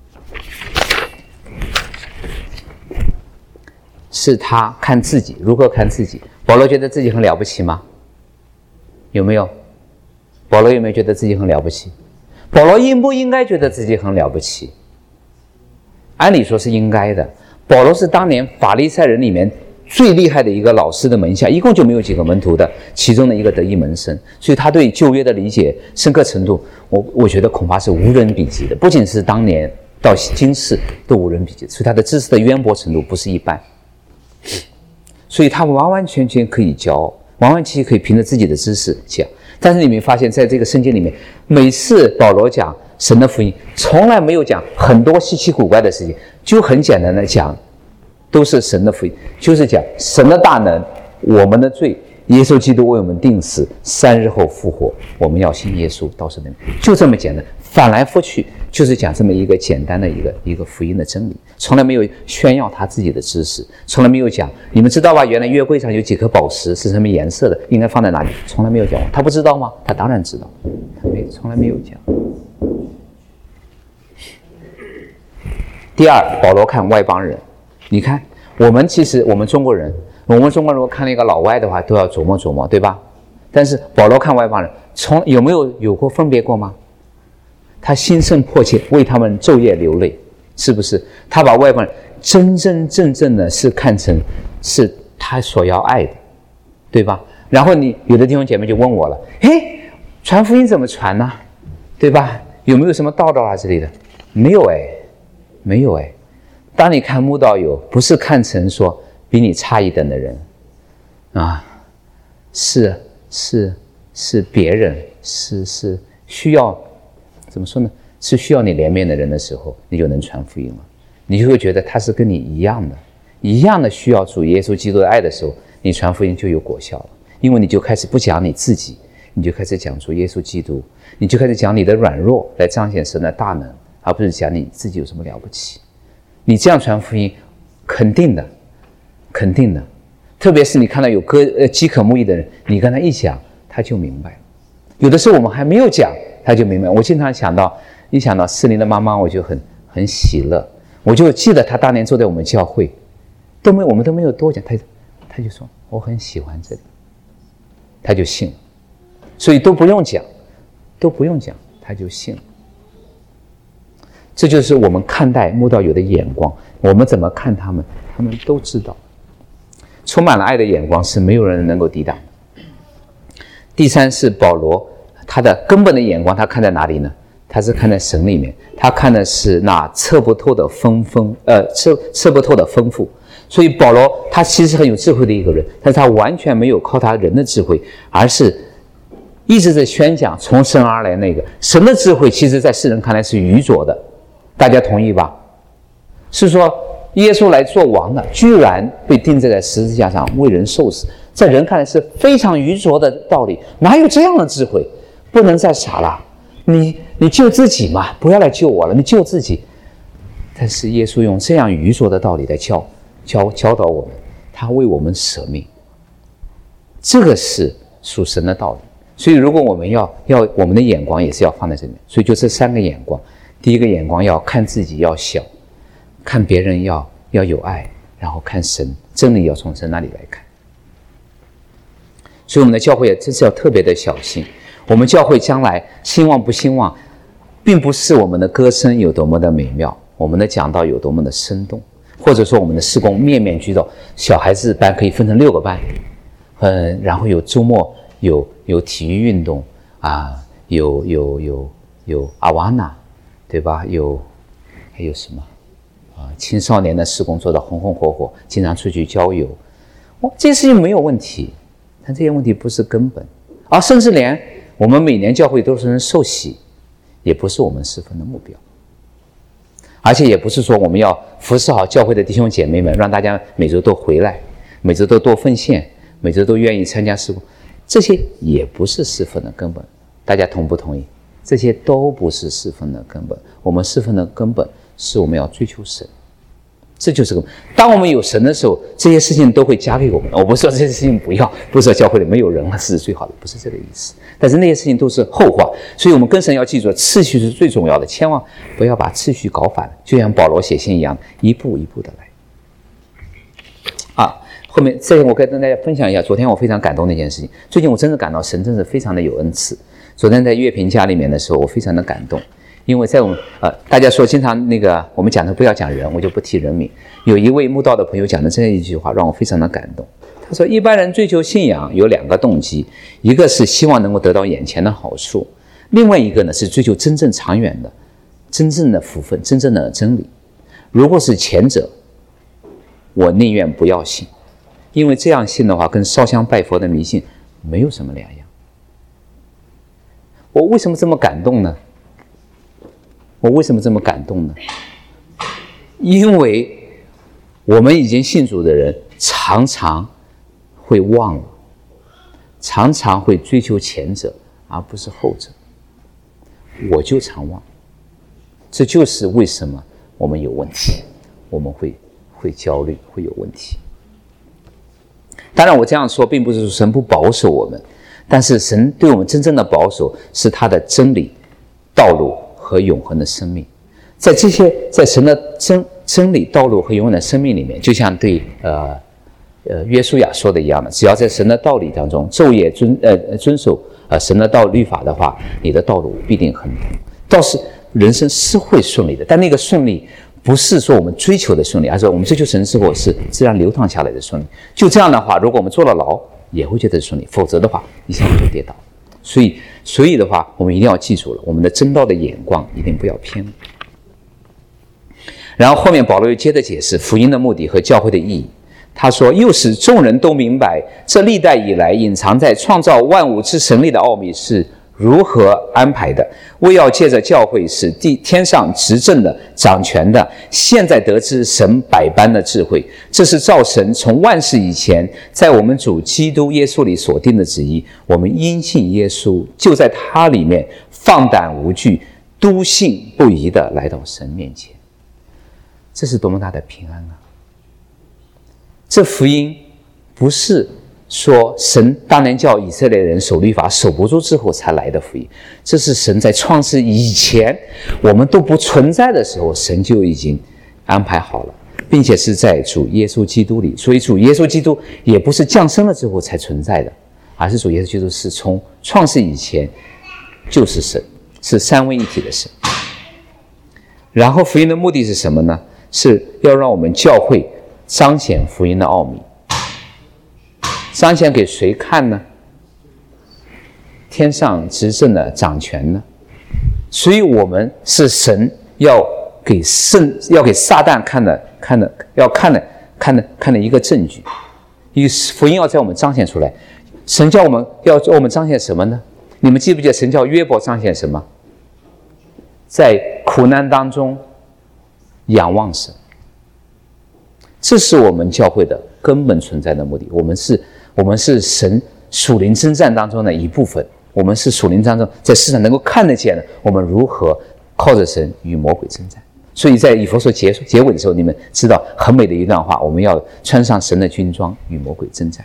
是他看自己，如何看自己。保罗觉得自己很了不起吗？有没有？保罗有没有觉得自己很了不起？保罗应不应该觉得自己很了不起？按理说是应该的。保罗是当年法利赛人里面最厉害的一个老师的门下，一共就没有几个门徒的其中的一个得意门生，所以他对旧约的理解深刻程度，我觉得恐怕是无人比及的，不仅是当年到今世都无人比及，所以他的知识的渊博程度不是一般，所以他完完全全可以教，完完全全可以凭着自己的知识讲。但是你们发现在这个圣经里面，每次保罗讲神的福音，从来没有讲很多稀奇古怪的事情，就很简单的讲都是神的福音，就是讲神的大能，我们的罪，耶稣基督为我们定死，3日后复活，我们要信耶稣到神那边，就这么简单，翻来覆去就是讲这么一个简单的一个福音的真理，从来没有炫耀他自己的知识，从来没有讲你们知道吧，原来约柜上有几颗宝石是什么颜色的，应该放在哪里，从来没有讲。他不知道吗？他当然知道，他从来没有讲。第二，保罗看外邦人，你看我们中国人如果看了一个老外的话，都要琢磨琢磨，对吧？但是保罗看外邦人，有没有过分别过吗？他心生迫切，为他们昼夜流泪，是不是？他把外邦人真真正正的是看成是他所要爱的，对吧？然后有的弟兄姐妹就问我了，传福音怎么传呢？对吧？有没有什么道道啊之类的？没有。当你看慕道友，不是看成说比你差一等的人啊，是别人，是需要怎么说呢？是需要你怜悯的人的时候，你就能传福音了。你就会觉得他是跟你一样的需要主耶稣基督的爱的时候，你传福音就有果效了。因为你就开始不讲你自己，你就开始讲主耶稣基督，你就开始讲你的软弱来彰显神的大能，而不是讲你自己有什么了不起。你这样传福音，肯定的。特别是你看到有饥渴慕义的人，你跟他一讲，他就明白了。有的时候我们还没有讲，他就明白。我经常一想到世林的妈妈，我就很喜乐。我就记得他当年坐在我们教会，我们都没有多讲，他就说我很喜欢这里，他就信了。所以都不用讲，他就信了。这就是我们看待慕道友的眼光，我们怎么看他们都知道。充满了爱的眼光是没有人能够抵挡的。第三是保罗，他的根本的眼光，他看在哪里呢？他是看在神里面，他看的是那测不透的测不透的丰富。所以保罗他其实很有智慧的一个人，但是他完全没有靠他人的智慧，而是一直在宣讲从神而来那个神的智慧，其实在世人看来是愚拙的，大家同意吧？是说耶稣来做王的，居然被钉在十字架上为人受死，在人看来是非常愚拙的道理，哪有这样的智慧？不能再傻了，你救自己嘛，不要来救我了，你救自己。但是耶稣用这样愚拙的道理来教导我们，他为我们舍命，这个是属神的道理。所以如果我们要我们的眼光也是要放在这里面，所以就这三个眼光。第一个眼光要看自己要小，看别人要有爱，然后看神，真理要从神那里来看。所以我们的教会真是要特别的小心。我们教会将来兴旺不兴旺，并不是我们的歌声有多么的美妙，我们的讲道有多么的生动，或者说我们的事工面面俱到。小孩子班可以分成6个班，然后有周末有体育运动啊，有阿瓦纳，对吧？还有什么啊？青少年的事工做得红红火火，经常出去郊游，这些事情没有问题，但这些问题不是根本，甚至连我们每年教会多少人受洗，也不是我们侍奉的目标，而且也不是说我们要服侍好教会的弟兄姐妹们，让大家每周都回来，每周都多奉献，每周都愿意参加事工，这些也不是侍奉的根本。大家同不同意？这些都不是侍奉的根本。我们侍奉的根本是我们要追求神，这就是根本。当我们有神的时候，这些事情都会加给我们。我不是说这些事情不要，不是说教会里没有人了是最好的，不是这个意思。但是那些事情都是后话，所以我们跟神要记住，次序是最重要的，千万不要把次序搞反了。就像保罗写信一样，一步一步的来。后面这我跟大家分享一下，昨天我非常感动的一件事情。最近我真的感到神真是非常的有恩赐。昨天在乐评家里面的时候，我非常的感动，因为在我们大家说经常我们讲的不要讲人，我就不提人名。有一位慕道的朋友讲的这一句话让我非常的感动。他说，一般人追求信仰有2个动机，一个是希望能够得到眼前的好处，另外一个呢是追求真正长远的、真正的福分、真正的真理。如果是前者，我宁愿不要信，因为这样信的话跟烧香拜佛的迷信没有什么两样。我为什么这么感动呢？因为我们已经信主的人常常会忘了，常常会追求前者而不是后者，我就常忘。这就是为什么我们有问题，我们会焦虑，会有问题。当然我这样说并不是说神不保守我们，但是神对我们真正的保守是他的真理、道路和永恒的生命。在神的真理、道路和永恒的生命里面，就像对约书亚说的一样的，只要在神的道理当中昼夜遵守神的律法的话，你的道路必定亨通。倒是人生是会顺利的，但那个顺利不是说我们追求的顺利，而是我们追求神之后是自然流淌下来的顺利。就这样的话，如果我们坐了牢也会觉得顺利，否则的话一下就跌倒。所以的话，我们一定要记住了，我们的真道的眼光一定不要偏离。然后后面保罗又接着解释福音的目的和教会的意义。他说，又使众人都明白这历代以来隐藏在创造万物之神力的奥秘是如何安排的，为要借着教会使天上执政的、掌权的现在得知神百般的智慧。这是照神从万事以前在我们主基督耶稣里所定的旨意。我们因信耶稣，就在他里面放胆无惧，笃信不疑的来到神面前。这是多么大的平安啊！这福音不是说神当年叫以色列人守律法守不住之后才来的福音，这是神在创世以前我们都不存在的时候，神就已经安排好了，并且是在主耶稣基督里。所以主耶稣基督也不是降生了之后才存在的，而是主耶稣基督是从创世以前就是神，是三位一体的神。然后福音的目的是什么呢？是要让我们教会彰显福音的奥秘。彰显给谁看呢？天上执政的、掌权的。所以我们是神要给撒旦看的一个证据。福音要在我们彰显出来。神叫我们彰显什么呢？ 你们记不记得神叫约伯彰显什么？在苦难当中仰望神。这是我们教会的根本存在的目的。我们是神属灵征战当中的一部分，我们是属灵当中在世上能够看得见的，我们如何靠着神与魔鬼征战。所以在以弗所结尾的时候，你们知道很美的一段话，我们要穿上神的军装与魔鬼征战。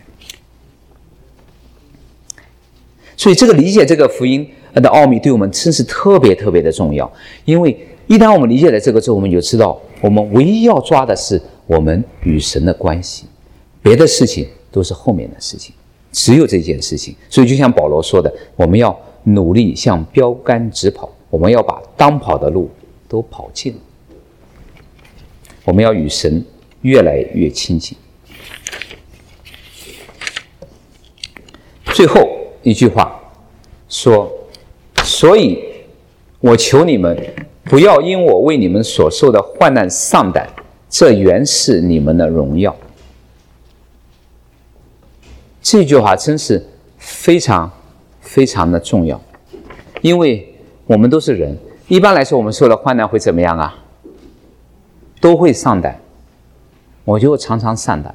所以这个理解这个福音的奥秘对我们真是特别特别的重要，因为一旦我们理解了这个之后，我们就知道我们唯一要抓的是我们与神的关系，别的事情都是后面的事情，只有这件事情。所以就像保罗说的，我们要努力向标杆直跑，我们要把当跑的路都跑尽，我们要与神越来越亲近。最后一句话说，所以我求你们不要因我为你们所受的患难丧胆，这原是你们的荣耀。这句话真是非常非常的重要，因为我们都是人，一般来说我们受了患难会怎么样啊？都会丧胆，我就常常丧胆，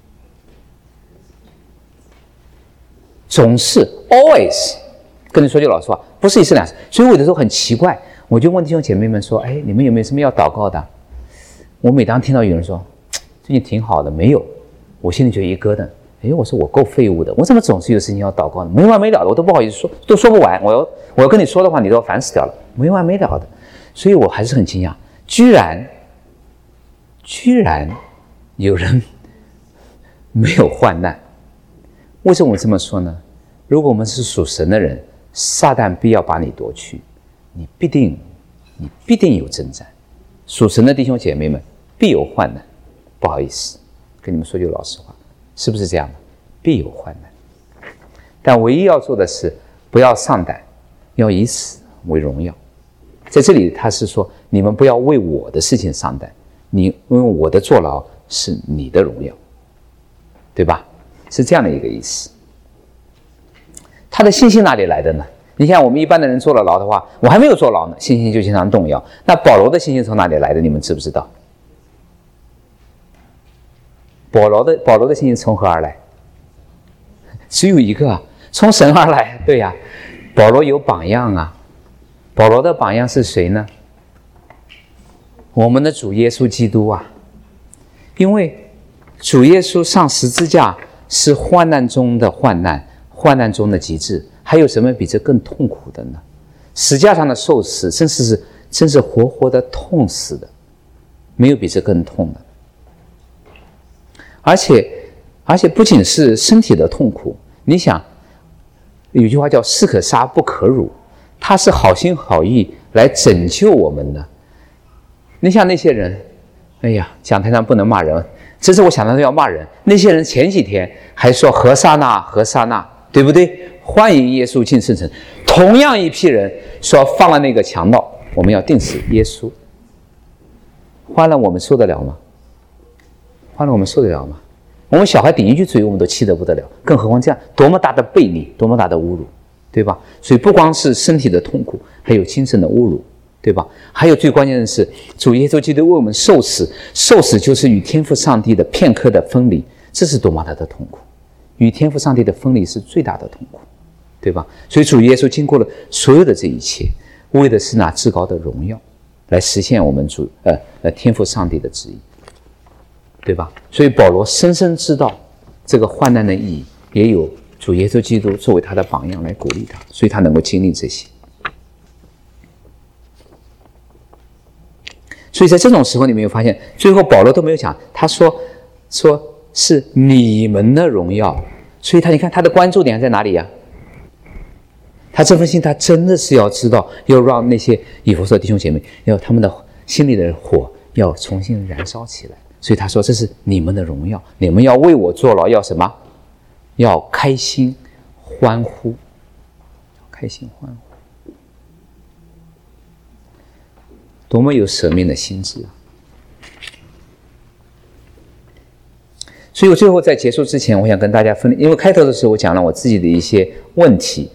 总是 always 跟你说句老实话，不是一次两次。所以我有的时候很奇怪，我就问弟兄姐妹们说，你们有没有什么要祷告的？我每当听到有人说最近挺好的，没有，我心里就一咯噔。我说我够废物的，我怎么总是有事情要祷告呢？没完没了的，我都不好意思说，都说不完。我要跟你说的话，你都要烦死掉了，没完没了的。所以我还是很惊讶，居然有人没有患难。为什么我这么说呢？如果我们是属神的人，撒旦必要把你夺去，你必定有征战。属神的弟兄姐妹们必有患难，不好意思跟你们说句老实话，是不是这样的？必有患难，但唯一要做的是不要丧胆，要以死为荣耀。在这里他是说，你们不要为我的事情丧胆，因为我的坐牢是你的荣耀，对吧？是这样的一个意思。他的信心哪里来的呢？你看我们一般的人坐了牢的话，我还没有坐牢呢，信心就经常动摇。那保罗的信心从哪里来的？你们知不知道？保罗的信心从何而来？只有一个，从神而来。对呀，保罗有榜样啊。保罗的榜样是谁呢？我们的主耶稣基督啊。因为主耶稣上十字架是患难中的患难，患难中的极致，还有什么比这更痛苦的呢？十字架上的受死真是活活的痛死的，没有比这更痛的。而且不仅是身体的痛苦，你想有句话叫士可杀不可辱，他是好心好意来拯救我们的。你想那些人，讲台上不能骂人，这次我想到要骂人。那些人前几天还说何撒那何撒那，对不对？欢迎耶稣进圣城。同样一批人说放了那个强盗，我们要定死耶稣。换了我们受得了吗？我们小孩顶一句嘴我们都气得不得了，更何况这样多么大的悖逆，多么大的侮辱，对吧？所以不光是身体的痛苦，还有精神的侮辱，对吧？还有最关键的是，主耶稣基督为我们受死，受死就是与天父上帝的片刻的分离，这是多么大的痛苦！与天父上帝的分离是最大的痛苦，对吧？所以主耶稣经过了所有的这一切，为的是那至高的荣耀，来实现我们天父上帝的旨意，对吧？所以保罗深深知道这个患难的意义，也有主耶稣基督作为他的榜样来鼓励他，所以他能够经历这些。所以在这种时候，你没有发现，最后保罗都没有讲，他说是你们的荣耀。所以你看他的关注点在哪里呀？他这封信他真的是要知道，要让那些以弗所弟兄姐妹，要他们的心里的火要重新燃烧起来。所以他说这是你们的荣耀，你们要为我坐牢，要什么？要开心欢呼，开心欢呼，多么有舍命的心志啊！所以我最后在结束之前，我想跟大家分，因为开头的时候我讲了我自己的一些问题，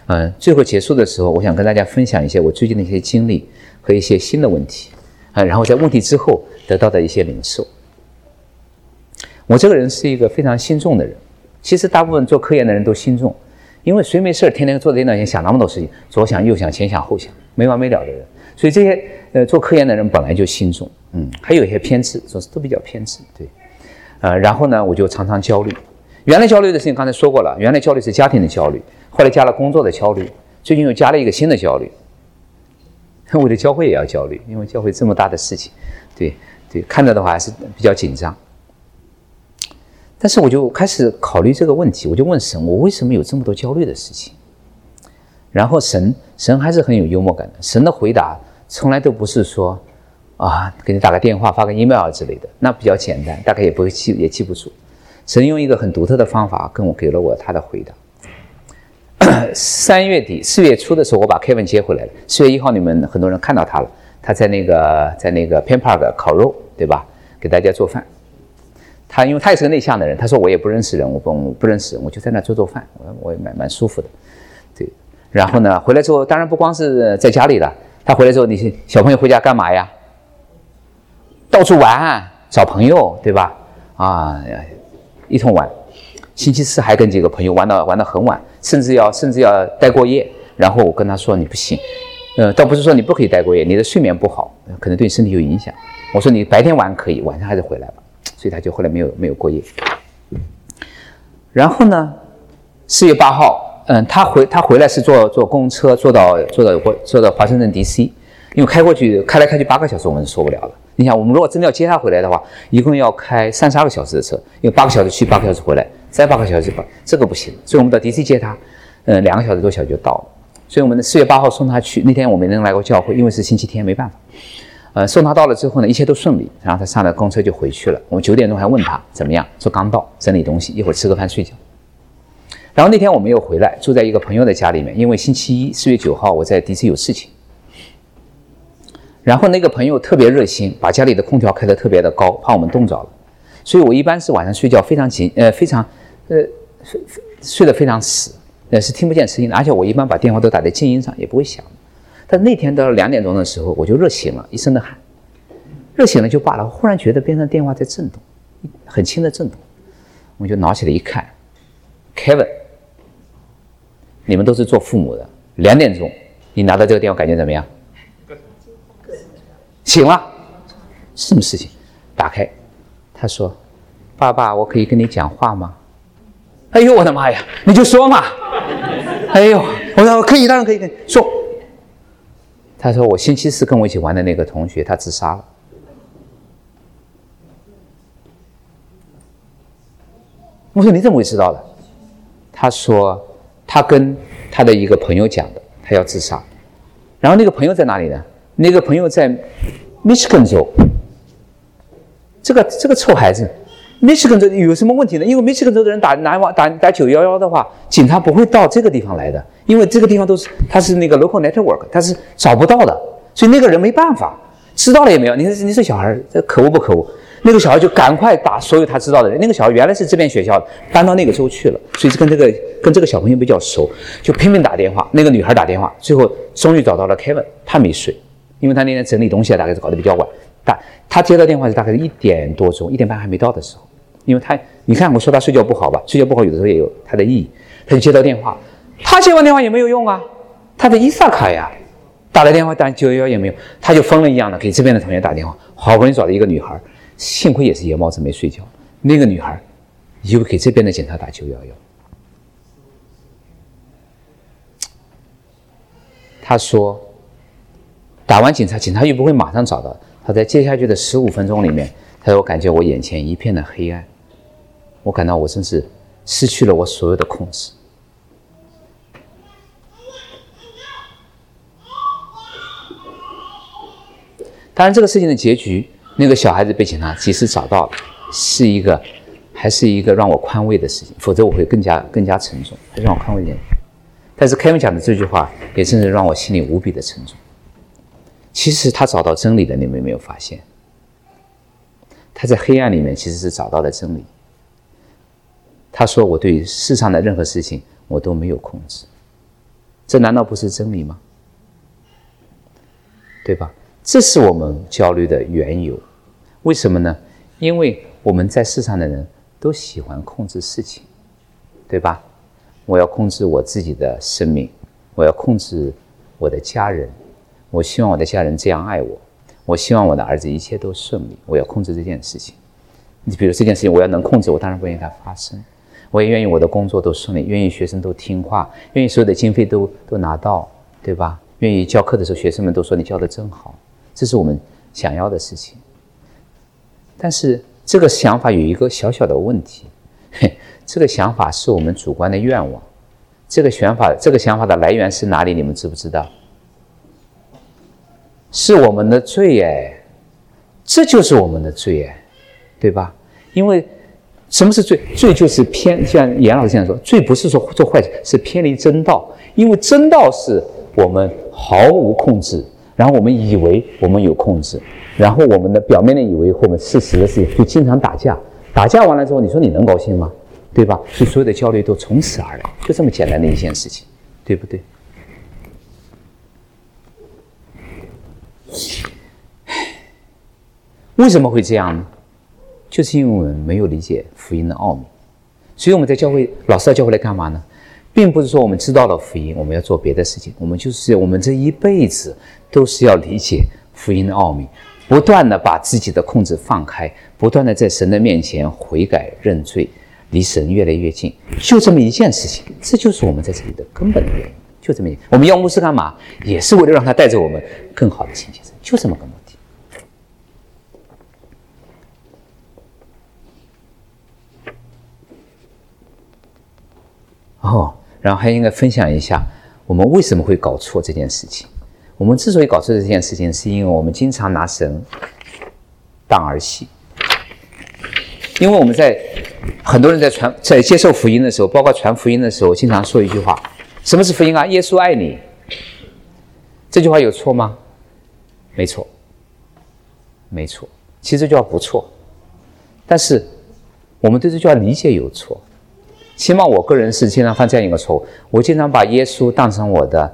最后结束的时候，我想跟大家分享一些我最近的一些经历和一些新的问题，然后在问题之后得到的一些领受。我这个人是一个非常心重的人，其实大部分做科研的人都心重，因为谁没事天天坐在电脑前想那么多事情，左想右想前想后想，没完没了的人，所以这些做科研的人本来就心重，还有一些偏执，总是都比较偏执，对，然后呢，我就常常焦虑。原来焦虑的事情刚才说过了，原来焦虑是家庭的焦虑，后来加了工作的焦虑，最近又加了一个新的焦虑，我的教会也要焦虑，因为教会这么大的事情，对，看着的话还是比较紧张。但是我就开始考虑这个问题，我就问神，我为什么有这么多焦虑的事情？然后神还是很有幽默感的，神的回答从来都不是说给你打个电话发个 email 之类的，那比较简单，大概也不会记，也记不住。神用一个很独特的方法给了我他的回答。3月底4月初的时候，我把 Kevin 接回来了。4月1号你们很多人看到他了，他在那个 Penn Park 烤肉，对吧？给大家做饭。因为他也是个内向的人，他说我也不认识人，我不认识人，我就在那做饭，我也蛮舒服的，对。然后呢，回来之后当然不光是在家里了，他回来之后，你小朋友回家干嘛呀？到处玩，找朋友，对吧？一通玩。星期四还跟几个朋友玩到很晚，甚至要待过夜。然后我跟他说你不行，倒不是说你不可以待过夜，你的睡眠不好，可能对你身体有影响。我说你白天玩可以，晚上还是回来吧。所以他就后来没有过夜。然后呢，4月8号，他回来是坐公车坐到华盛顿 DC， 因为开来开去8个小时我们受不了了。你想，我们如果真的要接他回来的话，一共要开32个小时的车，因为8个小时去8个小时回来，再8个小时这个不行。所以我们到 DC 接他，2个小时多小时就到了。所以我们4月8号送他去，那天我没能来过教会，因为是星期天，没办法。送他到了之后呢，一切都顺利，然后他上了公车就回去了。我们9点钟还问他怎么样，说刚到，整理东西，一会儿吃个饭睡觉。然后那天我们又回来，住在一个朋友的家里面，因为星期一4月9号我在 DC 有事情。然后那个朋友特别热心，把家里的空调开得特别的高，怕我们冻着了。所以我一般是晚上睡觉非常睡得非常死，是听不见声音的，而且我一般把电话都打在静音上，也不会响。但那天到了2点钟的时候，我就热醒了，一身的汗。热醒了就罢了，忽然觉得边上电话在震动，很轻的震动，我就拿起来一看 ，Kevin， 你们都是做父母的，2点钟你拿到这个电话感觉怎么样？醒了，什么事情？打开，他说：“爸爸，我可以跟你讲话吗？”哎呦我的妈呀，你就说嘛！哎呦，我说可以，当然可以，说。他说我星期四跟我一起玩的那个同学他自杀了。我说你怎么会知道的？他说他跟他的一个朋友讲的，他要自杀。然后那个朋友在哪里呢？那个朋友在 Michigan 州。这个臭孩子 ，Michigan 州有什么问题呢？因为 Michigan 州的人打911的话，警察不会到这个地方来的，因为这个地方它是那个 local network， 它是找不到的，所以那个人没办法，知道了也没有。你是小孩，这可恶不可恶？那个小孩就赶快打所有他知道的人。那个小孩原来是这边学校的，搬到那个州去了，所以跟这个小朋友比较熟，就拼命打电话。那个女孩打电话，最后终于找到了 Kevin， 他没睡，因为他那天整理东西大概是搞得比较晚。他接到电话是大概1点多钟，1点半还没到的时候。因为你看我说他睡觉不好吧，睡觉不好有的时候也有他的意义。他就接到电话，他接完电话也没有用啊，他的伊萨卡呀，打了电话打911也没有，他就疯了一样的给这边的同学打电话，好不容易找了一个女孩，幸亏也是夜猫子没睡觉，那个女孩又给这边的警察打911。他说打完警察又不会马上找到，他在接下去的15分钟里面，他说我感觉我眼前一片的黑暗，我感到我真是失去了我所有的控制。当然这个事情的结局，那个小孩子被警察及时找到了，还是一个让我宽慰的事情，否则我会更加沉重，还是让我宽慰一点。但是 Kevin 讲的这句话也真是让我心里无比的沉重。其实他找到真理了，你们有没有发现？他在黑暗里面其实是找到了真理。他说我对世上的任何事情我都没有控制。 这难道不是真理吗？对吧？这是我们焦虑的缘由。为什么呢？因为我们在世上的人都喜欢控制事情，对吧？我要控制我自己的生命，我要控制我的家人，我希望我的家人这样爱我，我希望我的儿子一切都顺利，我要控制这件事情。你比如这件事情我要能控制，我当然不愿意它发生。我也愿意我的工作都顺利，愿意学生都听话，愿意所有的经费都拿到，对吧？愿意教课的时候学生们都说你教得真好，这是我们想要的事情。但是这个想法有一个小小的问题，这个想法是我们主观的愿望。这个想法的来源是哪里？你们知不知道？是我们的罪哎，这就是我们的罪哎，对吧？因为什么是罪？罪就是像严老师这样说，罪不是说做坏事，是偏离真道。因为真道是我们毫无控制，然后我们以为我们有控制，然后我们的表面的以为和我们事实的事情就经常打架，打架完了之后，你说你能高兴吗？对吧？所以所有的焦虑都从此而来，就这么简单的一件事情，对不对？为什么会这样呢？就是因为我们没有理解福音的奥秘。所以我们在教会，老师到教会来干嘛呢？并不是说我们知道了福音我们要做别的事情，我们这一辈子都是要理解福音的奥秘，不断的把自己的控制放开，不断的在神的面前悔改认罪，离神越来越近，就这么一件事情。这就是我们在这里的根本的原因，就这么一件。我们要牧师干嘛？也是为了让他带着我们更好的亲近神，就这么个目的。然后还应该分享一下我们为什么会搞错这件事情。我们之所以搞错这件事情，是因为我们经常拿神当儿戏。因为我们很多人在接受福音的时候，包括传福音的时候，经常说一句话：什么是福音啊？耶稣爱你。这句话有错吗？没错，没错。其实这句话不错，但是我们对这句话理解有错。起码我个人是经常犯这样一个错误，我经常把耶稣当成我的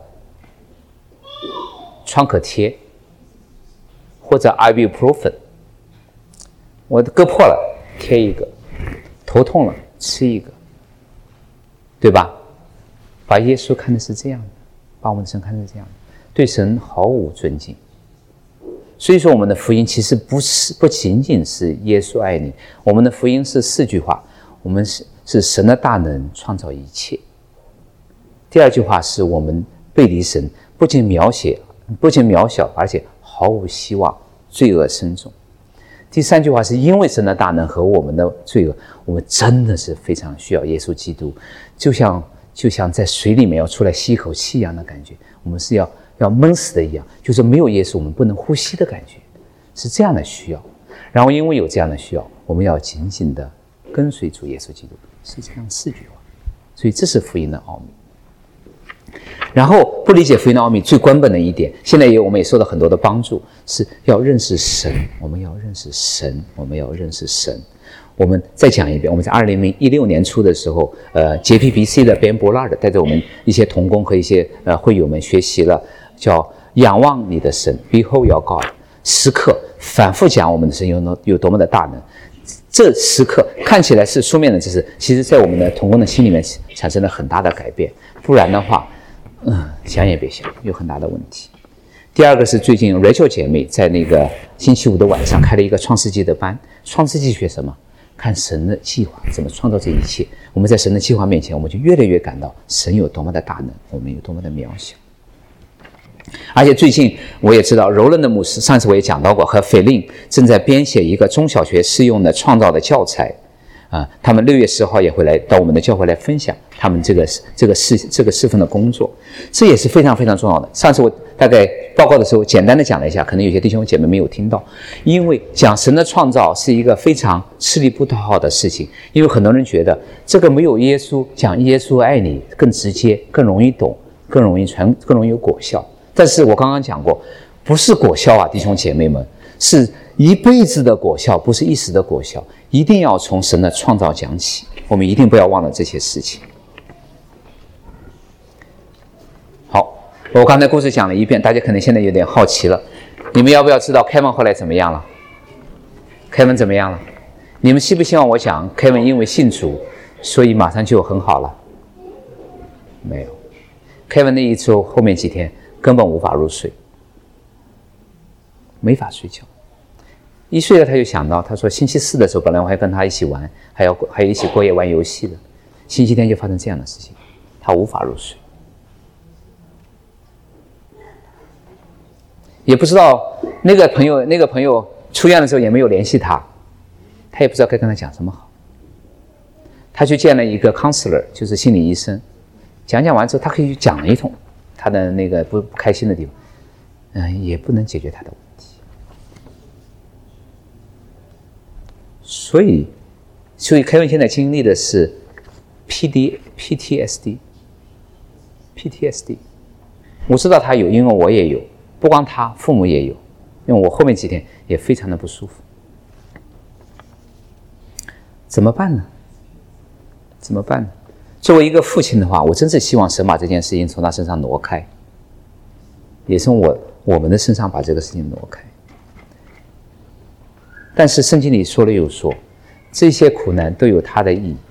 创可贴或者 ibuprofen， 我的割破了贴一个，头痛了吃一个，对吧？把耶稣看的是这样的，把我们的神看的是这样的，对神毫无尊敬。所以说我们的福音其实不仅仅是耶稣爱你，我们的福音是4句话，我们是神的大能创造一切。第2句话是我们背离神，不仅渺小，而且毫无希望，罪恶深重。第3句话是因为神的大能和我们的罪恶，我们真的是非常需要耶稣基督，就像在水里面要出来吸一口气一样的感觉，我们是要闷死的一样，就是没有耶稣我们不能呼吸的感觉，是这样的需要。然后因为有这样的需要，我们要紧紧的跟随主耶稣基督，是这样4句话。所以这是福音的奥秘。然后不理解福音的奥秘最根本的一点，现在我们也受到很多的帮助，是要认识神。我们要认识神。我们再讲一遍，我们在2016年初的时候JPBC 的 Ben Bullard 带着我们一些同工和一些会友们学习了叫仰望你的神 Behold your God， 时刻反复讲我们的神有多么的大能。这时刻看起来是书面的知识，其实在我们的同工的心里面产生了很大的改变，不然的话想也别想，有很大的问题。第2个是最近 Rachel 姐妹在那个星期5的晚上开了一个创世纪的班。创世纪学什么？看神的计划怎么创造这一切。我们在神的计划面前，我们就越来越感到神有多么的大能，我们有多么的渺小。而且最近我也知道柔伦的牧师，上次我也讲到过，和斐令正在编写一个中小学适用的创造的教材他们6月10号也会来到我们的教会来分享他们这个侍奉的工作，这也是非常非常重要的。上次我大概报告的时候简单的讲了一下，可能有些弟兄姐妹没有听到，因为讲神的创造是一个非常吃力不讨好的事情，因为很多人觉得这个没有耶稣，讲耶稣爱你更直接，更容易懂，更容易传，更容易有果效。但是我刚刚讲过，不是果效啊，弟兄姐妹们，是一辈子的果效，不是一时的果效，一定要从神的创造讲起，我们一定不要忘了这些事情。 我刚才故事讲了一遍，大家可能现在有点好奇了，你们要不要知道凯文后来怎么样了？凯文怎么样了？你们希不希望我讲凯文因为信主，所以马上就很好了？没有，凯文那一周后面几天根本无法入睡，没法睡觉。一睡了他就想到，他说星期四的时候本来我还跟他一起玩，还一起过夜玩游戏的，星期天就发生这样的事情，他无法入睡。也不知道那个朋友出院的时候也没有联系他，他也不知道该跟他讲什么好。他去见了一个 counselor， 就是心理医生，讲完之后他可以去讲一通他的那个不开心的地方，也不能解决他的问题。所以凯文现在经历的是 PTSD。我知道他有，因为我也有。不光他，父母也有，因为我后面几天也非常的不舒服。怎么办呢？作为一个父亲的话，我真是希望神把这件事情从他身上挪开，也从我们的身上把这个事情挪开。但是圣经里说了又说，这些苦难都有它的意义，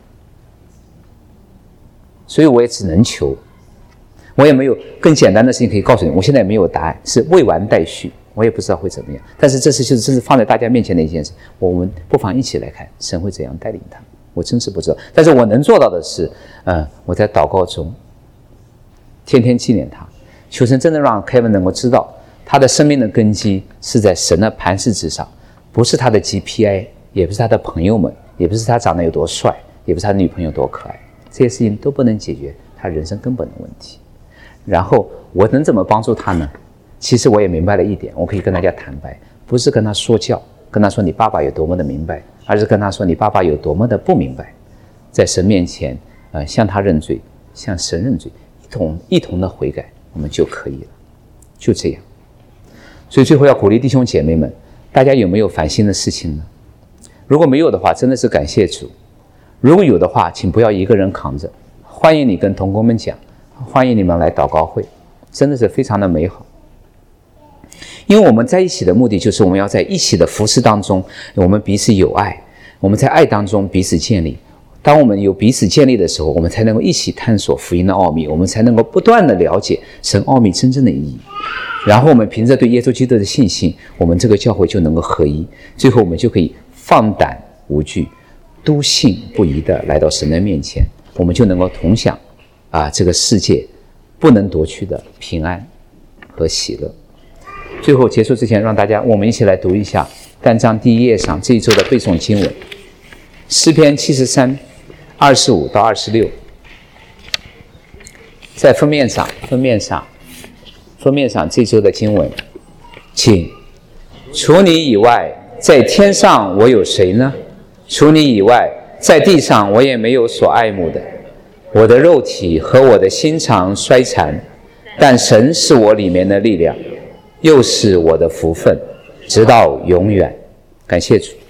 所以我也只能求。我也没有更简单的事情可以告诉你，我现在也没有答案，是未完待续，我也不知道会怎么样。但是这是放在大家面前的一件事，我们不妨一起来看神会怎样带领他。我真是不知道，但是我能做到的是，我在祷告中天天纪念他，求神真的让凯文能够知道，他的生命的根基是在神的磐石之上，不是他的 GPI， 也不是他的朋友们，也不是他长得有多帅，也不是他的女朋友多可爱，这些事情都不能解决他人生根本的问题。然后我能怎么帮助他呢？其实我也明白了一点，我可以跟大家坦白，不是跟他说教，跟他说你爸爸有多么的明白，而是跟他说你爸爸有多么的不明白，在神面前向他认罪，向神认罪，一同的悔改，我们就可以了，就这样。所以最后要鼓励弟兄姐妹们，大家有没有烦心的事情呢？如果没有的话，真的是感谢主；如果有的话，请不要一个人扛着，欢迎你跟同工们讲，欢迎你们来祷告会，真的是非常的美好。因为我们在一起的目的就是我们要在一起的服事当中，我们彼此有爱，我们在爱当中彼此建立。当我们有彼此建立的时候，我们才能够一起探索福音的奥秘，我们才能够不断的了解神奥秘真正的意义。然后我们凭着对耶稣基督的信心，我们这个教会就能够合一，最后我们就可以放胆无惧，笃信不疑的来到神的面前，我们就能够同享这个世界不能夺去的平安和喜乐。最后结束之前，让我们一起来读一下单章第1页上这一周的背诵经文，诗篇73 25到26，在封面上这周的经文，请：除你以外，在天上我有谁呢？除你以外，在地上我也没有所爱慕的。我的肉体和我的心肠衰残，但神是我里面的力量，又是我的福分，直到永远。感谢主。